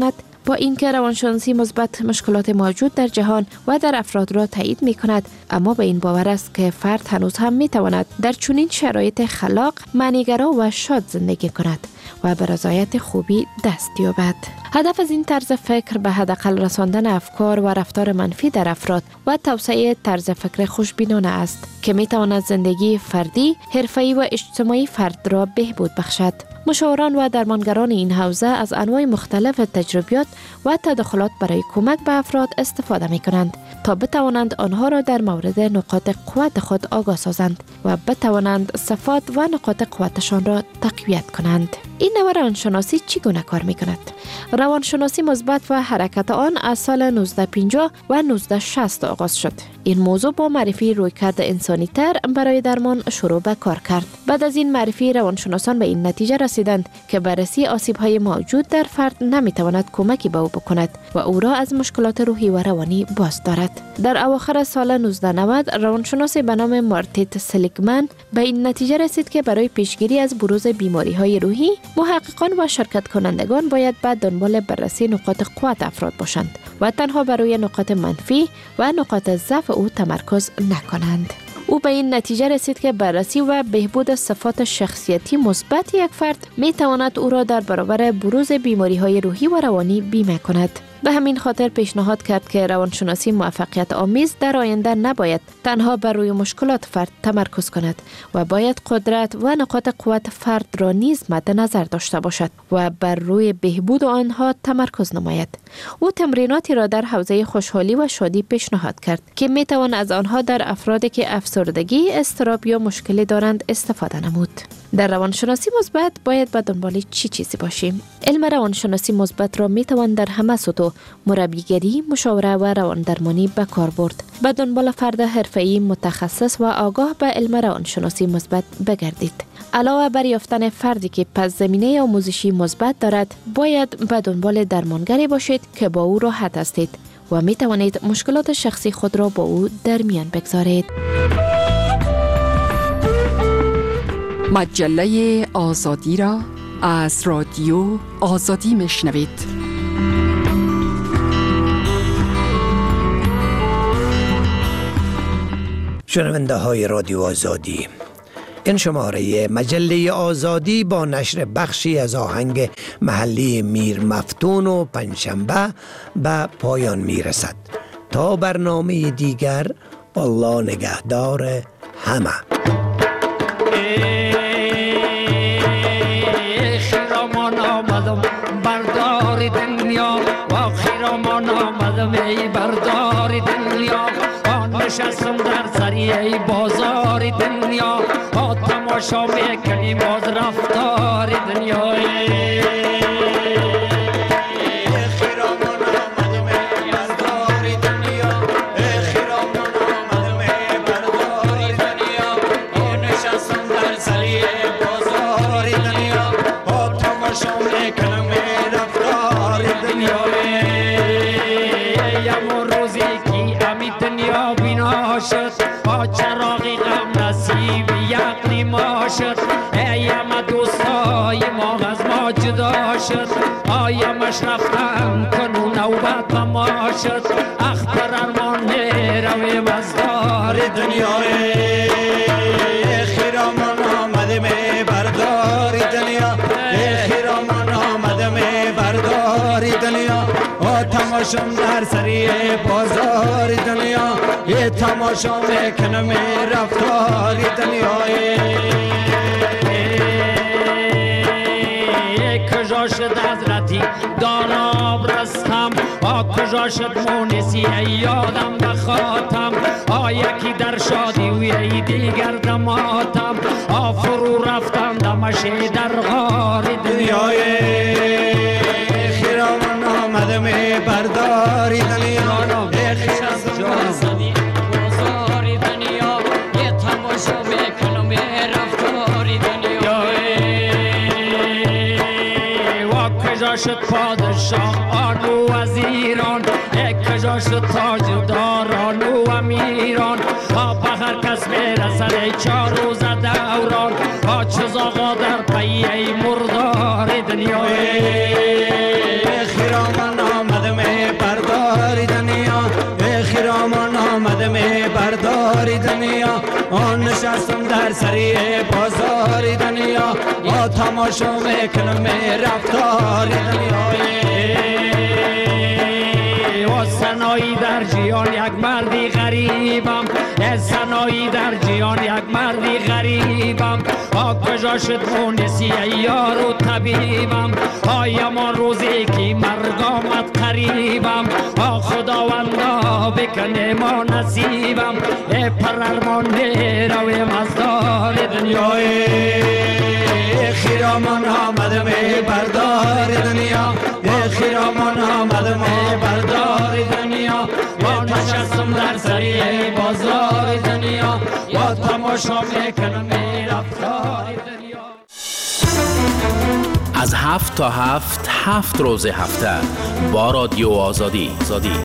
با اینکه روانشناسی مثبت مشکلات موجود در جهان و در افراد را تایید می کند، اما به این باور است که فرد هنوز هم می تواند در چنین شرایط خلاق، معنیگرا و شاد زندگی کند و به رضایت خوبی دست یابد. هدف از این طرز فکر به حداقل رساندن افکار و رفتار منفی در افراد و توسعه طرز فکر خوشبینانه است که می تواند زندگی فردی، حرفه‌ای و اجتماعی فرد را بهبود بخشد. مشاوران و درمانگران این حوزه از انواع مختلف تجربیات و تدخلات برای کمک به افراد استفاده می کنند تا بتوانند آنها را در مورد نقاط قوت خود آگاه سازند و بتوانند صفات و نقاط قوتشان را تقویت کنند. این نوع روانشناسی چگونه کار می کند؟ روانشناسی مثبت و حرکت آن از سال 1950 و 1960 آغاز شد. این موضوع با معرفی رویکرد انسانی تر برای درمان شروع به کار کرد. بعد از این معرفی، روانشناسان به این نتیجه رسیدند که بررسی آسیب‌های موجود در فرد نمی‌تواند کمکی به او بکند و او را از مشکلات روحی و روانی باز دارد. در اواخر سال 1990 روانشناس به نام مارتیت سلیگمن به این نتیجه رسید که برای پیشگیری از بروز بیماری‌های روحی، محققان و شرکت کنندگان باید به دنبال بررسی نقاط قوت افراد باشند و تنها بر روی نقاط منفی و نقاط ضعف او تمرکز نکنند. او به این نتیجه رسید که بررسی و بهبود صفات شخصیتی مثبت یک فرد می تواند او را در برابر بروز بیماری‌های روحی و روانی بیمه کند. به همین خاطر پیشنهاد کرد که روانشناسی موفقیت آمیز در آینده نباید تنها بر روی مشکلات فرد تمرکز کند و باید قدرت و نقاط قوت فرد را نیز مد نظر داشته باشد و بر روی بهبود آنها تمرکز نماید. او تمریناتی را در حوزه خوشحالی و شادی پیشنهاد کرد که می توان از آنها در افرادی که افسردگی، اضطراب یا مشکلی دارند استفاده نمود. در روانشناسی مثبت باید به دنبال چیزی باشیم؟ علم روانشناسی مثبت را می توان در همه سطوح، مربیگری، مشاوره و رواندرمانی به کار برد. به دنبال فرد حرفه‌ای متخصص و آگاه به علم روانشناسی مثبت بگردید. علاوه بر یافتن فردی که پس زمینه آموزشی مثبت دارد، باید به دنبال درمانگری باشید که با او راحت هستید و می توانید مشکلات شخصی خود را با او در میان بگذارید. مجله آزادی را از رادیو آزادی میشنوید. شنونده های رادیو آزادی، این شماره مجله آزادی با نشر بخشی از آهنگ محلی میر مفتون و پنجشنبه به پایان میرسد. تا برنامه دیگر، الله نگهدار همه. خیرامان آمدم بردار دنیا و خیرامان آمدم ای بردار دنیا، نشستم در سری ای بازار دنیا، تماشا میکنیم از رفتار دنیا. چراغی غم نصیب یقلی ما شد، ایم دوستای ما از ما جدا شد، آیمش رفتن کنو نوبت ما شد، اختر ارمان رویم از دار دنیای. خیرامان آمده می بردار دنیا، خیرامان آمده می بردار دنیا، تماشام در سری بازار دنیا، یه تماشا میکنم رفتار دنیای. کجا شد حضرتی داناب رستم، کجا شد مونسی یادم بخاتم، یکی در شادی و یکی دیگر دماتم، فرو رفتم دمشی در غار دنیای. خیرامان آمده می برداری دنیا، بازاری دنیا، یه تماشا میکنم رفتاری دنیا. و کجا شد پادشاهان و وزیران، کجا شد تاجداران و امیران، به هر کس میرسد 4 روز دوران، چیز آقا در پی مردار دنیا. خیرامان نشستم در سری بازار دنیا با تماشا میکنم رفتار دنیا سنایی در جیان یک مردی غریبم سنایی در جیان یک مردی غریبم کجا شد مونسی یار و طبیبم آیا روزی که مرگ آمد قریبم خداوندا بکنه ما نصیبم پر ارمان رویم از دار دنیای خیرامان آمدم بردار دنیا خیرامان آمدم بردار دنیا با نشستم در سری بازار دنیا با تماشا میکنم رفتار دنیا. از 7 تا 7 روز هفته با رادیو آزادی